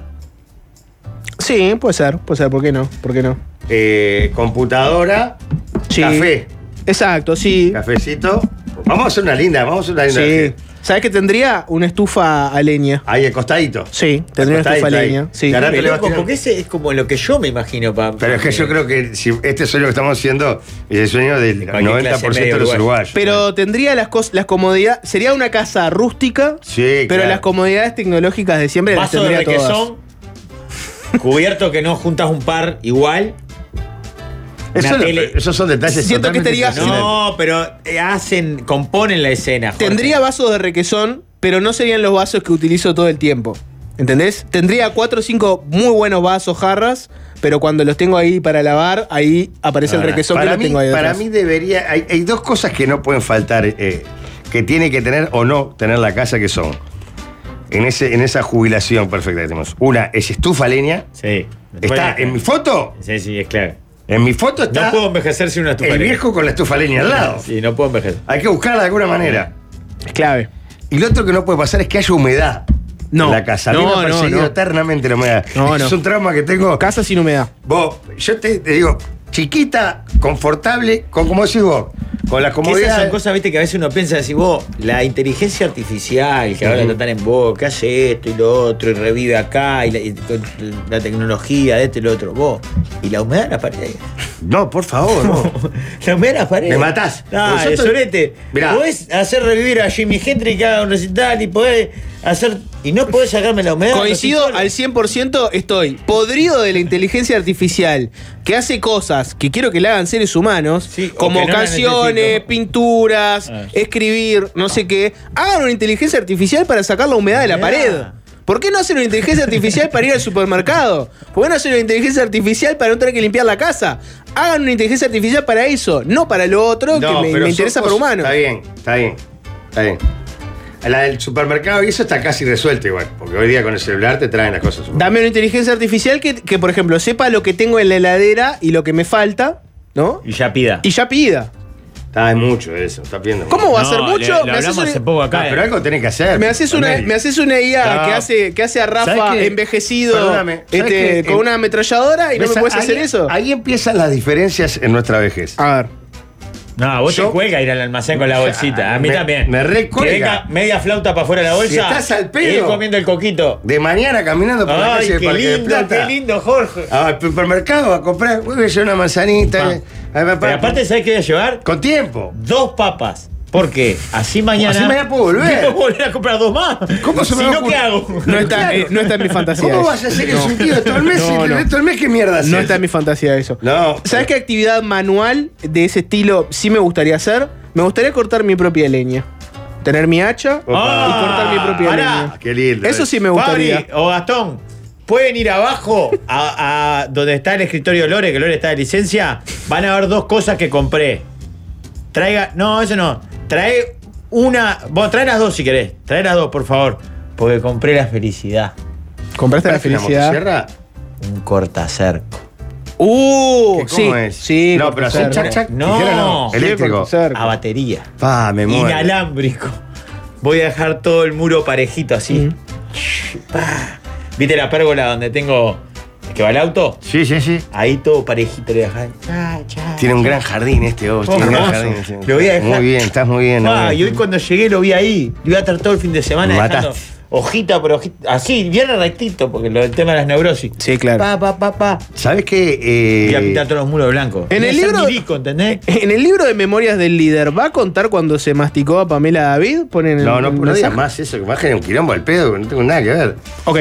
Sí, puede ser, puede ser, ¿por qué no? ¿Por qué no?
eh, computadora,
Sí.
café,
Exacto, sí.
cafecito. Vamos a hacer una linda, vamos a hacer una linda.
Sí. ¿Sabes que tendría una estufa a leña?
Ahí, acostadito.
Sí, tendría una estufa a
Acostadito ahí.
leña. Sí.
Y ahora te le vas
Loco,
tirando.
porque ese es como lo que yo me imagino. Pa,
Pero es que yo creo que si este sueño que estamos haciendo es el sueño del
De cualquier
noventa por ciento de los
clase media
uruguayos.
Pero tendría las, cos- las comodidades. Sería una casa rústica,
Sí,
pero
claro.
las comodidades tecnológicas de siempre las
Vaso de
tendría todas.
requesón, cubierto que no juntas un par igual.
Eso
una
lo-
tele-
esos son detalles
Siento que
totalmente
estaría-
fascinantes.
No, pero eh, hacen, componen la escena. Jorge.
Tendría vasos de requesón, pero no serían los vasos que utilizo todo el tiempo. ¿Entendés? Tendría cuatro o cinco muy buenos vasos, jarras, pero cuando los tengo ahí para lavar, ahí aparece el
Ahora,
requesón que
para
lo
mí,
tengo ahí
para
detrás.
mí debería. Hay, hay dos cosas que no pueden faltar, eh, que tiene que tener o no tener la casa, que son. En, ese, en esa jubilación perfecta que tenemos. Una es estufa a leña.
Sí.
Está en mi foto.
Sí, sí, es claro.
En mi foto está
No puedo envejecer sin una estufa.
el
de leña.
viejo con la estufa a leña al lado.
Sí, no puedo envejecer.
Hay que buscarla de alguna manera.
Es clave.
Y lo otro que no puede pasar es que haya humedad.
No.
en la casa. A mí
No,
me ha
no,
perseguido
no.
eternamente la humedad.
No, no.
Es un trauma que tengo.
Casa sin humedad.
Vos, yo te, te digo, chiquita, confortable, con como decís vos, con la
Que esas
comodidad.
son cosas, viste, que a veces uno piensa, decir, vos, la inteligencia artificial que ahora
Ujú.
tratan en vos, que hace esto y lo otro, y revive acá, y la, y con la tecnología de esto y lo otro, vos, y la humedad en las paredes.
No, por favor, no.
La humedad en las paredes.
Me matás.
Ah,
Nosotros-
sorete.
Mirá.
Podés hacer revivir a Jimi Hendrix que haga un recital y podés hacer. Y no podés sacarme la humedad.
Coincido
los
al cien por ciento, estoy podrido de la inteligencia artificial que hace cosas que quiero que le hagan seres humanos,
Sí, o
como
que no la
canciones,
necesito.
pinturas,
Ah.
escribir, no sé qué. Hagan una inteligencia artificial para sacar la humedad de la
Mirá.
pared. ¿Por qué no hacer una inteligencia artificial para ir al supermercado? ¿Por qué no hacer una inteligencia artificial para no tener que limpiar la casa? Hagan una inteligencia artificial para eso, no para lo otro
No,
que me,
pero
me
son
interesa por
cosas-
humano.
Está bien, está bien, está bien. La del supermercado y eso está casi resuelto igual, porque hoy día con el celular te traen las cosas.
Dame una inteligencia artificial que, que, por ejemplo, sepa lo que tengo en la heladera y lo que me falta, ¿no?
Y ya pida.
Y ya pida.
Está es mucho eso, está pidiendo.
¿Cómo va a
No,
ser
le-
mucho?
le
me,
hablamos
haces
hace
una,
poco
No,
acá.
pero algo tenés que hacer.
me haces una,
América.
me haces una I A
No.
que hace, que hace a
¿Sabés
Rafa
qué?
envejecido
Perdóname, ¿sabés
este,
qué?
con una ametralladora y no
¿Ves?
me puedes hacer
Ahí-
eso.
Ahí empiezan las diferencias en nuestra vejez.
A ver.
No, vos
Yo-
te cuelga ir al almacén con la bolsita. A mí
Me-
también.
me recuelga.
Que venga media flauta para afuera de la bolsa.
Si estás al pedo.
Y ir comiendo el coquito.
De mañana caminando por la
Ay,
calle del
qué
Parque de
lindo,
Plata.
qué lindo, Jorge.
Al supermercado a comprar, voy a llevar una manzanita.
Ah.
eh, eh,
Pero aparte, ¿sabés qué voy a llevar?
con tiempo.
Dos papas. ¿Por qué? Así mañana.
Así mañana puedo volver.
Puedo volver a comprar dos más.
¿Cómo se me
si
va a
no, ¿qué
ocurrir?
hago?
No está,
Claro.
eh, no está en mi fantasía.
¿Cómo
eso.
vas a hacer el
No.
surtido todo el mes
No,
y el
no.
resto del mes qué mierda haces?
No está en mi fantasía eso.
No.
¿Sabes qué actividad manual de ese estilo sí me gustaría hacer? Me gustaría cortar mi propia leña. Tener mi hacha
Opa.
y cortar mi propia
Pará.
leña.
Qué lindo.
Eso sí me
Fabri
gustaría.
o Gastón, pueden ir abajo a, a donde está el escritorio de Lore, que Lore está de licencia. Van a ver dos cosas que compré. Traiga. No, eso no. Trae una. Vos trae las dos si querés. Trae las dos, por favor. Porque compré la felicidad.
¿Compraste la
¿Compraste una
felicidad?
motosierra?
Un cortacerco.
Uh,
¿Qué,
sí.
cómo es?
Sí,
No, pero así,
cortacerco.
chac, chac.
No.
Tijera no.
Sí,
Eléctrico.
cortacerco.
A batería.
Pa, me muero.
Inalámbrico. Voy a dejar todo el muro parejito así. Pa. ¿Viste la pérgola donde tengo que va el auto?
Sí, sí, sí.
Ahí todo parejito le dejar. Cha, cha,
Tiene un
cha.
gran jardín este, vos. Tiene un gran
Hermoso.
jardín. sí.
Lo voy a dejar.
Muy bien, estás muy bien.
Ah,
muy
y hoy
bien.
cuando llegué lo vi ahí. Lo iba a estar todo el fin de semana
Me
dejando
mataste.
hojita por hojita. Así, bien rectito, porque lo del tema de las neurosis.
Sí, claro.
Pa, pa, pa, pa.
¿Sabes qué? Eh,
Y a pintar todos los muros blancos.
En
Iba a
el
ser
libro-
milico, ¿entendés?
En el libro de Memorias del Líder, ¿va a contar cuando se masticó a Pamela David? Ponen el-
No, no,
el
no digas
mensaje.
más eso, que bajen un quilombo al pedo, que no tengo nada que ver.
Ok.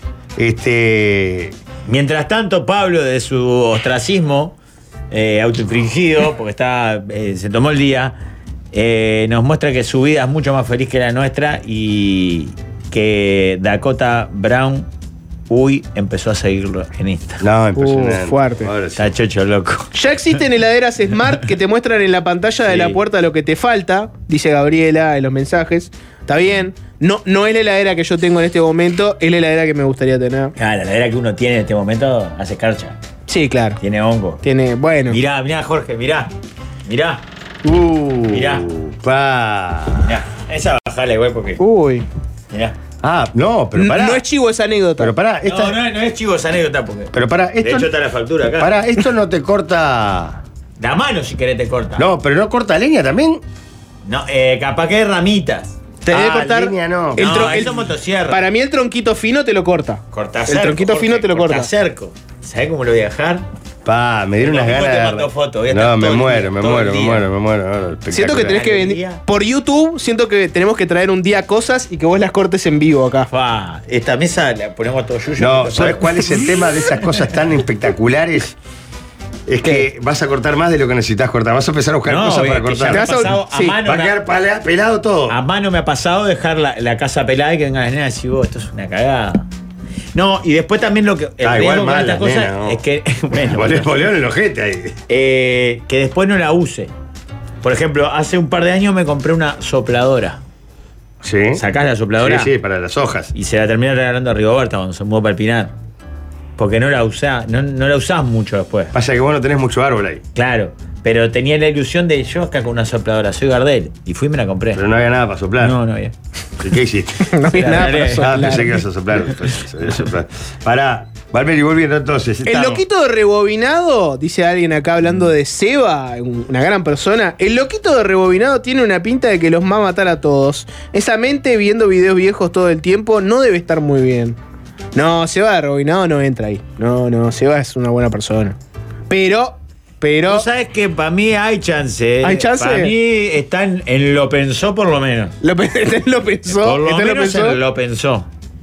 Este.
Mientras tanto, Pablo, de su ostracismo eh, autoinfringido, porque está, eh, se tomó el día, eh, nos muestra que su vida es mucho más feliz que la nuestra y que Dakota Brown, uy, empezó a seguirlo en Instagram.
No, impresionante.
Uh, fuerte.
Ahora sí.
Está chocho loco.
Ya existen heladeras Smart que te muestran en la pantalla de
Sí.
la puerta lo que te falta, dice Gabriela en los mensajes. Está bien. No, no es la heladera que yo tengo en este momento, es la heladera que me gustaría tener.
Ah, la heladera que uno tiene en este momento hace escarcha.
Sí, claro.
Tiene hongo.
Tiene, bueno.
Mirá, mirá, Jorge, mirá. Mirá,
Uh,
Mirá.
Pa.
mirá. Esa bajala igual porque.
Uy.
Mirá.
Ah, no, pero
N-
pará.
No es chivo esa anécdota.
Pero pará, esta.
No, no, no es chivo esa anécdota porque.
Pero pará,
De
esto.
hecho está la factura acá.
Pará, esto no te corta.
La mano si querés te corta.
No, pero no corta leña también.
No, eh, capaz que hay ramitas.
Te debe
Ah,
cortar.
leña no.
El
No,
tro- el-
eso motosierra.
Para mí el tronquito fino te lo corta.
Cortacerco.
El tronquito
Jorge,
fino te lo corta.
Cortacerco. ¿Sabés cómo lo voy a dejar?
Pa, me dieron
El
unas
domingo
ganas
te
de.
mando foto, voy a estar
no, me
todo el
muero,
día,
me
todo
muero,
el
me
día.
muero, me muero, me muero.
Siento que tenés que venir.
Alegría.
Por YouTube, siento que tenemos que traer un día cosas y que vos las cortes en vivo acá.
Fa, esta mesa la ponemos todo yuyo.
No, ¿sabes cuál es el tema de esas cosas tan espectaculares? Es que vas a cortar más de lo que necesitas cortar. Vas a empezar a buscar
No,
cosas
bien,
para
que ya
cortar.
me ha
Te vas a-
pasado a
sí,
mano.
Va a
me-
quedar pala- pelado todo.
A mano me ha pasado dejar la, la casa pelada y que vengan las nenas y decir, vos, esto es una cagada. No, y después también lo que. El
Ah,
riesgo
igual
con
mal,
estas
las
cosas
nenas, ¿no?
es que. Bueno,
Volé, volé en el ojete ahí.
eh, que después no la use. Por ejemplo, hace un par de años me compré una sopladora.
¿Sí?
¿Sacás la sopladora?
Sí, sí, para las hojas.
Y se la terminé regalando a Rigoberta cuando se mudó para el Pinar. Porque no la usás, no, no la usás mucho después.
Pasa que vos no tenés mucho árbol ahí.
Claro. Pero tenía la ilusión de yo acá con una sopladora, soy Gardel. Y fui y me la compré.
Pero no había nada para soplar.
No, no había.
¿Qué hiciste?
No vi
La
nada
realidad
para
Ah,
soplar.
pensé que ibas a soplar. Ibas a soplar. Pará, Valmeri, volviendo entonces.
El
estamos.
loquito de rebobinado, dice alguien acá hablando de Seba, un- una gran persona. El loquito de rebobinado tiene una pinta de que los va a matar a todos. Esa mente viendo videos viejos todo el tiempo no debe estar muy bien. No, Seba de rebobinado no entra ahí. No, no, Seba es una buena persona. Pero, pero.
Vos sabés que para mí hay chance. ¿eh?
¿Hay chance?
Para mí están en lo pensó por lo menos.
Lo, pe- lo pensó.
Por lo
este lo
menos
pensó.
en lo pensó.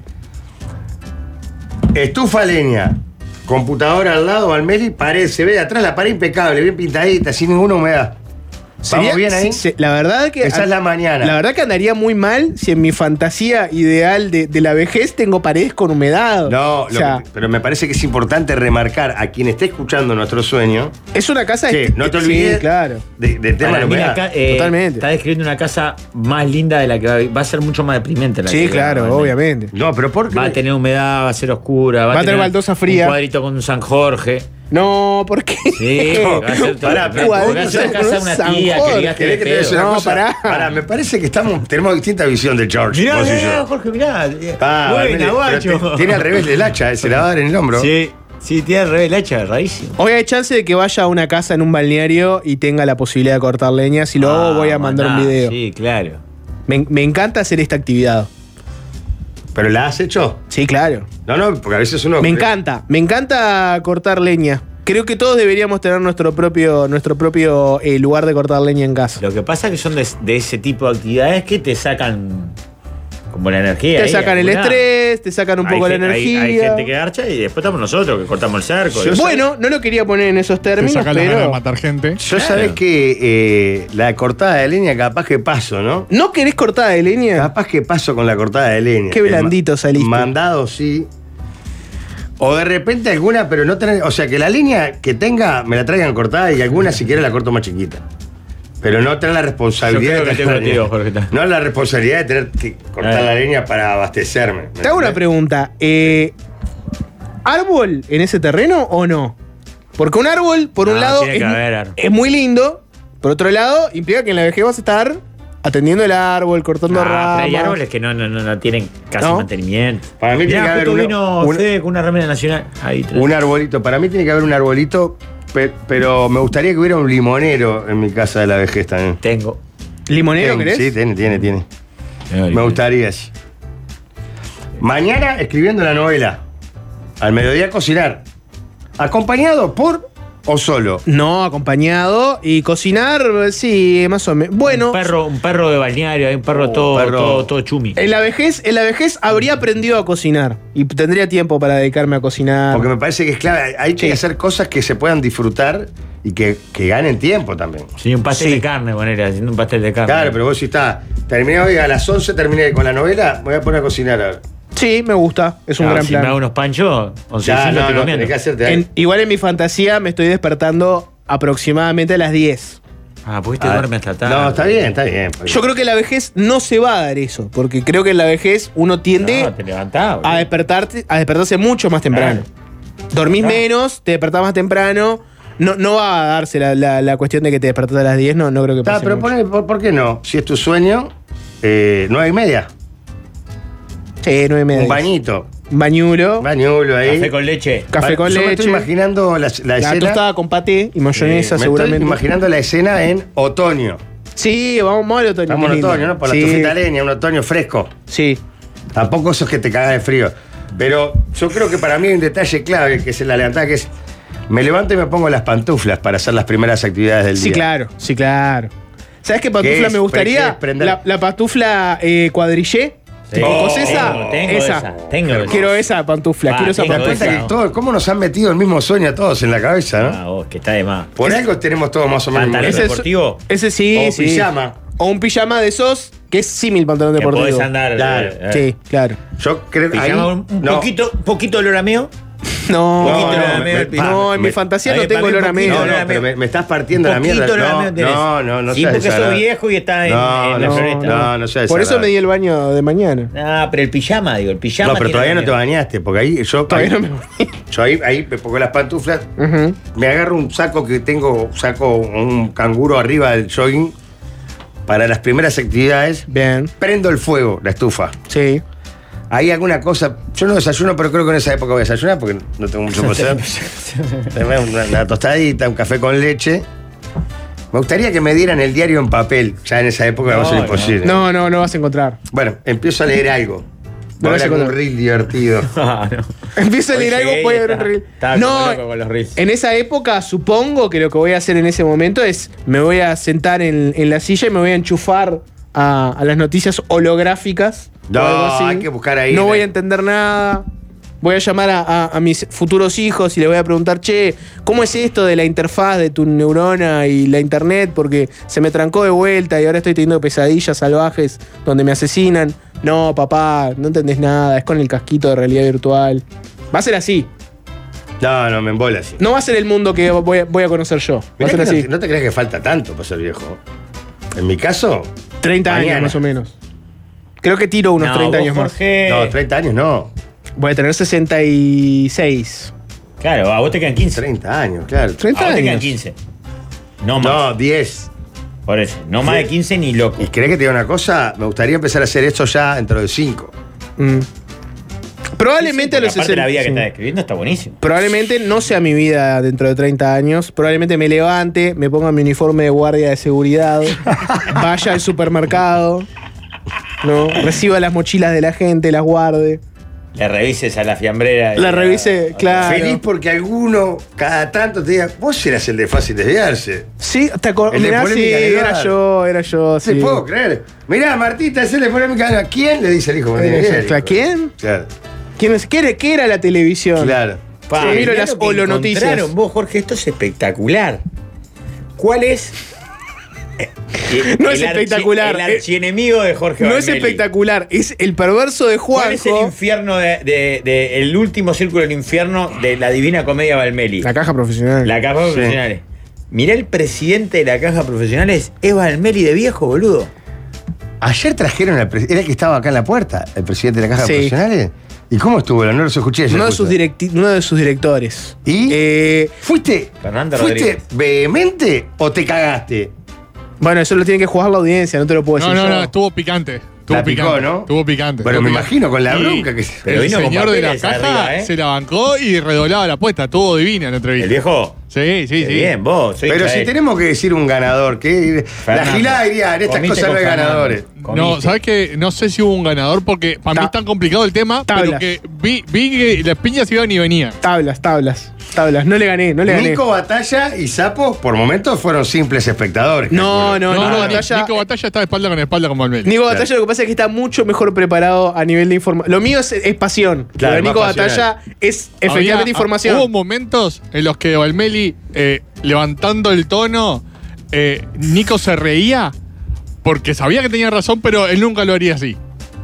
Estufa leña, computadora al lado, Valmeri, pared, se ve de atrás la pared impecable, bien pintadita, sin ninguna humedad.
Sería-
¿Vamos bien ahí?
se- la verdad que.
Esa es la mañana.
La verdad que andaría muy mal si en mi fantasía ideal de, de la vejez tengo paredes con humedad.
No,
O
lo
sea,
que- pero me parece que es importante remarcar a quien esté escuchando nuestro sueño
es una casa
que no te olvides
Sí, claro.
de- del tema de
Para
la
mí la
humedad.
ca- eh,
Totalmente.
Está describiendo una casa más linda de la que va a va a ser mucho más deprimente. La
Sí,
que
claro,
va a-
obviamente.
No, pero ¿por qué?
Va a tener humedad, va a ser oscura. Va,
Va a tener baldosa fría.
Un cuadrito con un San Jorge.
No, ¿por qué?
Sí, va a ser todo.
Pará, pero
porque
cuadrito
va a ser
con
casa de
un
una
San
tía
Jorge.
que ligaste
¿Querés
de
que te diga
pedo.
una
No,
cosa?
pará.
Pará, me parece que estamos, tenemos distinta visión de George.
Mirá,
vos y
mirá,
yo.
Jorge, mirá.
Ah,
Buena,
Valmeri, pero
guacho.
te- tiene al revés el hacha, se la va a dar en el hombro.
Sí, sí, tiene al revés la hacha, rarísimo.
Hoy hay chance de que vaya a una casa en un balneario y tenga la posibilidad de cortar leña. Si lo hago,
Ah,
voy a mandar
mandá,
un video.
Sí, claro.
Me, me encanta hacer esta actividad.
¿Pero la has hecho?
Sí, claro.
No, no, porque a veces uno...
Me encanta. Me encanta cortar leña. Creo que todos deberíamos tener nuestro propio, nuestro propio eh, lugar de cortar leña en casa.
Lo que pasa es que son de, de ese tipo de actividades que te sacan como la energía.
Te
ahí,
sacan el
acumulada.
estrés, te sacan un
Hay
poco la
gen- hay-
energía.
Hay, gente que garcha y después estamos nosotros que cortamos el cerco.
Yo-
Bueno, no lo quería poner en esos
Te
términos,
saca las ganas de
pero.
matar gente.
Yo
Claro.
sabés que eh, la cortada de leña capaz que paso, ¿no?
¿No querés cortada de leña?
Capaz que paso con la cortada de leña.
Qué blandito
Ma-
saliste.
Mandado, sí. O de repente alguna, pero no tener. O sea, que la línea que tenga me la traigan cortada y alguna si quiere la corto más chiquita. Pero no tener la responsabilidad
Yo creo que
de
estoy
tener la
contigo,
leña.
Jorge.
No la responsabilidad de tener que cortar
Eh.
la leña para abastecerme. ¿me
Te hago una
entendés?
pregunta. Eh, ¿Árbol en ese terreno o no? Porque un árbol, por un
No,
lado,
tiene
es,
que haber árbol.
es muy lindo. Por otro lado, implica que en la vejez vas a estar atendiendo el árbol, cortando
Ah, pero
ramas.
hay árboles que no, no, no, no tienen casi
¿No?
mantenimiento.
Para mí tiene
Mirá,
que haber
justo
uno-
vino
un-
Fede con una remera nacional. Ahí te-
Un arbolito. Para mí tiene que haber un arbolito, pe- pero me gustaría que hubiera un limonero en mi casa de la vejez también.
Tengo.
¿Limonero
Tiene,
querés?
Sí, tiene, tiene, tiene. Me gustaría, sí. Mañana escribiendo la novela. Al mediodía cocinar. ¿Acompañado por o solo?
No, acompañado. Y cocinar, sí, más o menos. Bueno,
Un perro, un perro de balneario, hay un perro,
Oh,
todo,
perro.
todo, todo chumi.
en la vejez, en la vejez habría aprendido a cocinar. Y tendría tiempo para dedicarme a cocinar.
Porque me parece que es clave. Hay que
Sí.
hacer cosas que se puedan disfrutar y que, que ganen tiempo también.
Sí, un pastel
Sí.
de carne, poner haciendo un pastel de carne.
Claro, pero vos si está. Terminé hoy a las once, terminé con la novela, me voy a poner a cocinar ahora.
Sí, me gusta. Es un
No,
gran
si
plan.
me hago unos panchos, once
Ya, no,
estoy
no,
comiendo.
tenés que hacerte
En- igual en mi fantasía me estoy despertando aproximadamente a las diez.
Ah, porque te
Ah,
duermes hasta tarde.
No, está bien, está bien.
Yo creo que en la vejez no se va a dar eso, porque creo que en la vejez uno tiende
No, te levantás, boludo.
a despertarte, a despertarse mucho más temprano. Dormís
Claro.
menos, te despertás más temprano. No, no va a darse la, la- la cuestión de que te despertás a las diez, no, no creo que
Está,
pase.
pero
mucho.
ponele, ¿por, por qué no? Si es tu sueño, eh, nueve y media.
Sí, nueve y media.
Un bañito.
Un bañulo,
Un bañulo ahí.
Café con leche.
café
Vale,
con
yo me
leche,
estoy imaginando la, la
la
escena.
tostada con paté y mayonesa
me
seguramente.
estoy imaginando la escena en otoño.
Sí, vamos, vamos al otoño.
Estamos
qué
en
lindo.
otoño, ¿no? Por la
Sí,
tufita leña, un otoño fresco.
Sí.
Tampoco eso es que te cagas de frío. Pero yo creo que para mí hay un detalle clave, que es la levantada, que es. Me levanto y me pongo las pantuflas para hacer las primeras actividades del
Sí,
día.
claro, sí, claro. ¿Sabes qué pantufla
es?
me gustaría?
¿Querés prender?
La, la pantufla eh, cuadrillé.
Sí.
Oh,
¿Cos esa?
Tengo, tengo
esa.
esa. Tengo esa.
Quiero esa pantufla,
Ah,
quiero esa
¿Te das
tengo
cuenta
pantufla.
esa.
que todo, cómo nos han metido el mismo sueño a todos en la cabeza, no?
Ah, vos, que está de más.
Por algo tenemos todos más o menos.
Pantalón
Ese es-
deportivo.
Ese sí,
O
sí.
pijama.
O un pijama de esos que es símil pantalón
Que
deportivo.
podés andar.
Claro.
eh, eh.
Sí, claro.
Yo creo que.
Pijama, un, un
no.
poquito, un poquito olor a meo.
No,
No,
poquito
no,
olor a
me-
meo.
me-
el pijama.
no, en
me-
mi fantasía
a
no
ver,
tengo
para mí
olor a
un poquito
No,
medio.
no,
olor a
pero
meo.
me, me estás partiendo la
Un poquito
mierda.
olor a
No,
meo tenés.
no, no, no
Sí,
seas
porque sos
desagradable.
viejo y estás en,
No,
en la
no,
floresta.
no, no seas
Por eso me
desagradable.
di el baño de mañana.
Ah, pero el pijama, digo, el pijama.
No, pero
tiene
todavía no te
olor.
bañaste, porque ahí yo.
Todavía
ahí-
no me bañé.
Yo ahí, ahí me pongo las pantuflas,
Ujú.
me agarro un saco que tengo, saco un canguro arriba del jogging para las primeras actividades,
Bien.
prendo el fuego, la estufa.
Sí.
Hay alguna cosa, yo no desayuno, pero creo que en esa época voy a desayunar porque no tengo mucho por hacer. una, una tostadita, un café con leche. Me gustaría que me dieran el diario en papel. Ya en esa época
No,
va a ser
no.
imposible.
No, no, no vas a encontrar.
Bueno, empiezo a leer algo.
No
Voy a
vas a
ver algún
encontrar.
reel divertido.
Ah, no.
Empiezo a
Hoy
leer algo,
llegué y
voy a ver un
estaba-
reel.
estaba como
No,
loco con los reels.
en esa época supongo que lo que voy a hacer en ese momento es me voy a sentar en, en la silla y me voy a enchufar a, a las noticias holográficas. o
No,
algo así.
hay que buscar ahí,
No
¿no?
voy a entender nada. Voy a llamar a, a- a mis futuros hijos y les voy a preguntar, che, ¿cómo es esto de la interfaz de tu neurona y la internet? Porque se me trancó de vuelta y ahora estoy teniendo pesadillas salvajes donde me asesinan. No, papá, no entendés nada, es con el casquito de realidad virtual. Va a ser así.
No, no, me embola así.
No va a ser el mundo que voy a, voy a conocer yo. Va a
Mirá
ser
que no,
así.
te, no te creas que falta tanto para ser viejo. En mi caso,
treinta
mañana.
años más o menos. Creo que tiro unos
No,
treinta
vos,
años más.
Jorge,
no, treinta años no.
Voy a tener sesenta y seis.
Claro, a vos te quedan quince.
treinta años, claro.
treinta
A vos te quedan
años.
quince. No más.
No, diez.
Por eso. No más
Sí.
de quince ni loco.
¿Y querés que te diga una cosa? Me gustaría empezar a hacer esto ya dentro de cinco.
Mm. Probablemente a los
Aparte, la vida que
sí.
estás describiendo está buenísimo.
Probablemente no sea mi vida dentro de treinta años. Probablemente me levante, me ponga mi uniforme de guardia de seguridad, vaya al supermercado, ¿no? Reciba las mochilas de la gente, las guarde.
Le revises a la fiambrera. y
La
a-
revise,
a-
claro.
Feliz porque alguno cada tanto te diga, vos eras el de fácil desviarse.
Sí, te acordás.
El de
Mirá, sí,
polémica legal.
era yo, era yo.
No
Sí.
te puedo creer. Mirá, Martita, es el de polémica. ¿A quién le dice el hijo?
Eh, ¿A quién?
Claro,
¿Quién es? ¿Qué, era, qué era la televisión?
claro.
Pa,
Sí, miro
mirá
las
lo que
holonoticias.
encontraron vos, Jorge, esto es espectacular. ¿Cuál es?
No es
el archi-
espectacular,
El
eh,
archienemigo de Jorge
No es
Valmeli.
espectacular, es el perverso de
¿Cuál es el
Juanjo.
infierno de, de- de- el último círculo del infierno de la Divina Comedia Valmeli?
La caja profesional.
La caja
Sí.
profesionales. Mirá el presidente de la caja profesionales, es Valmeli de viejo, boludo.
Ayer trajeron al presidente. ¿Era el que estaba acá en la puerta? ¿El presidente de la Caja
Sí.
de Profesionales? ¿Y cómo estuvo? No los escuché. ayer,
Uno de,
justo.
sus directi- uno de sus directores.
¿Y?
Eh,
¿Fuiste,
Fernando
¿fuiste
Rodríguez.
vehemente o te cagaste?
bueno, eso lo tiene que jugar la audiencia, no te lo puedo
No,
decir
no,
yo.
no, estuvo picante. Estuvo
La picó,
picante.
¿no?
Estuvo picante.
Pero
estuvo
me
picante.
imagino con la
Y
bronca que
Pero
el
vino con
señor de la
papeles
caja
arriba, ¿eh?
se la bancó y redoblaba la apuesta. Estuvo divina la entrevista.
¿El viejo?
Sí, sí,
Qué
sí.
bien, vos. soy
Pero
hincha
si
de él.
tenemos que decir un ganador, que la
Fernando.
gilada diría, en estas
Comiste
cosas no
con
hay
Fernando.
ganadores.
No,
Comiste.
¿sabes qué? No sé si hubo un ganador porque para mí
Ta-
es tan complicado el tema,
Tablas.
pero que vi, vi que las piñas iban y venían.
Tablas, tablas, tablas. No le gané, no le gané.
Nico Batalla y Sapo, por momentos, fueron simples espectadores.
No,
calculo.
no,
No,
Nico
no, Ni-
Batalla.
Nico Batalla está de espalda con espalda con Valmeli.
Nico Batalla lo que pasa es que está mucho mejor preparado a nivel de información. Lo mío es, es pasión.
Claro,
pero
más
Nico
pasional.
Batalla es efectivamente
Había-
información.
Hubo momentos en los que Valmeli, eh, levantando el tono, eh, Nico se reía porque sabía que tenía razón, pero él nunca lo haría así.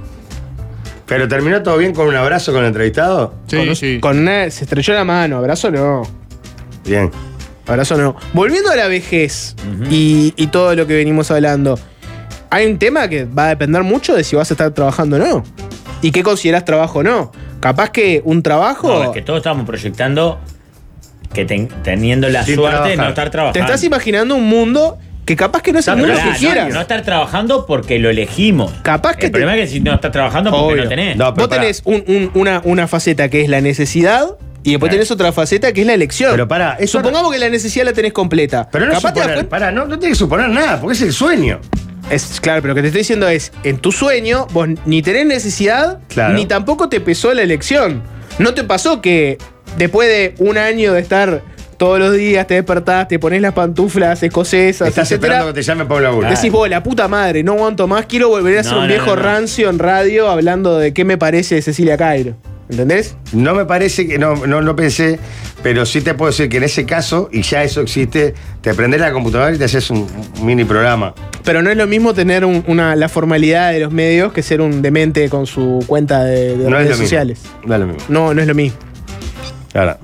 Pero terminó todo bien con un abrazo con el entrevistado.
Sí,
Con-
sí.
con una- se estrechó la mano, abrazo no.
Bien.
Abrazo no. Volviendo a la vejez y, y todo lo que venimos hablando, hay un tema que va a depender mucho de si vas a estar trabajando o no. Y qué considerás trabajo o no. Capaz que un trabajo.
No, es que todos estamos proyectando que ten- teniendo la
Sin
suerte de
trabajar.
no estar trabajando.
te estás imaginando un mundo que capaz que no es el
No,
mundo
claro,
que quieras.
no, no estar trabajando porque lo elegimos.
Capaz que
El
te-
problema es que si no estás trabajando porque
Obvio.
no tenés.
No, pero
Vos
pará.
tenés un- un- una, una faceta que es la necesidad y después
Claro.
tenés otra faceta que es la elección.
Pero pará, eso
Supongamos que la necesidad la tenés completa.
Pero no
Capaz te das
suponer,
cuenta-
pará, no, no tienes que suponer nada, porque es el sueño.
Es, claro, pero lo que te estoy diciendo es, en tu sueño, vos ni tenés necesidad,
Claro.
ni tampoco te pesó la elección. No te pasó que después de un año de estar todos los días, te despertás, te pones las pantuflas escocesas,
Estás
etcétera,
esperando que te llame Pablo Agüero.
decís vos, la puta madre, no aguanto más, quiero volver a ser
No,
un
no,
viejo
no, no.
rancio en radio hablando de qué me parece de Cecilia Cairo. ¿Entendés?
No me parece que, no, no lo pensé, pero sí te puedo decir que en ese caso, y ya eso existe, te prendés la computadora y te haces un, un mini programa.
Pero no es lo mismo tener un- una, la formalidad de los medios que ser un demente con su cuenta de, de
No es
redes
lo mismo.
sociales.
No es lo mismo.
No, no es lo mismo.
Claro.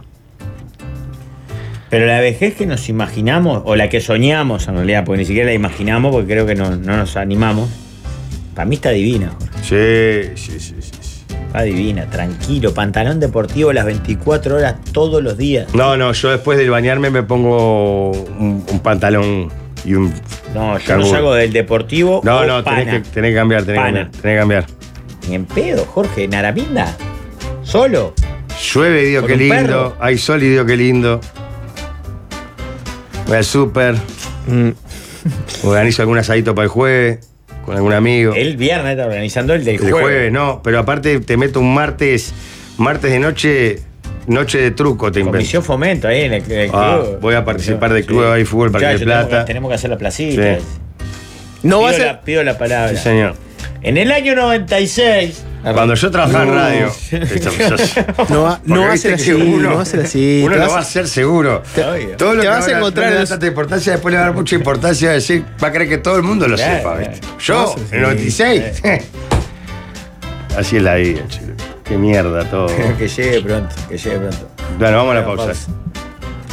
Pero la vejez que nos imaginamos, o la que soñamos en realidad, porque ni siquiera la imaginamos, porque creo que no, no nos animamos, para mí está divina, Jorge.
Sí, sí, sí, sí, sí.
Está divina, tranquilo, pantalón deportivo las veinticuatro horas todos los días.
No, no, yo después de bañarme me pongo un, un pantalón y un.
No, yo
canguro.
no salgo del deportivo.
No,
o
no, tenés
pana.
que, tenés que cambiar, tenés que
Pana.
cambiar, tenés que cambiar.
Ni en pedo, Jorge. Naraminda. Solo.
Llueve y digo
Con
qué
un
lindo.
perro.
Hay sol y digo qué lindo. Voy al súper.
Mm.
Organizo algún asadito para el jueves. Con algún amigo.
El viernes está organizando el del
El
jueves.
jueves, no. Pero aparte te meto un martes. Martes de noche. Noche de truco te invento.
Comisión Fomento ahí en el, el
Ah,
club.
voy a participar del club ahí, fútbol, Parque
Muchachos,
del Plata.
Tenemos que, tenemos que hacer la placita.
Sí.
No
pido,
va a ser.
la, pido la palabra.
Sí, señor.
En el año noventa y seis.
Cuando yo trabajaba en
No.
radio. esto-
No va, no
Porque
va a
viste
ser
que
así.
uno,
no va a ser así.
Uno
Te
lo
vas
va a hacer seguro.
Obvio.
Todo lo
Te
que
vas a
ahora
encontrar
no le da
los-
tanta importancia, después le va a dar mucha importancia a decir, va a creer que todo el mundo lo
Claro,
sepa,
claro.
¿viste? Yo,
No sé,
en el noventa y seis. Así es la vida, chico. Qué mierda todo.
Que llegue pronto, que llegue pronto.
Bueno, vamos a la
Bueno,
pausa.
pausa.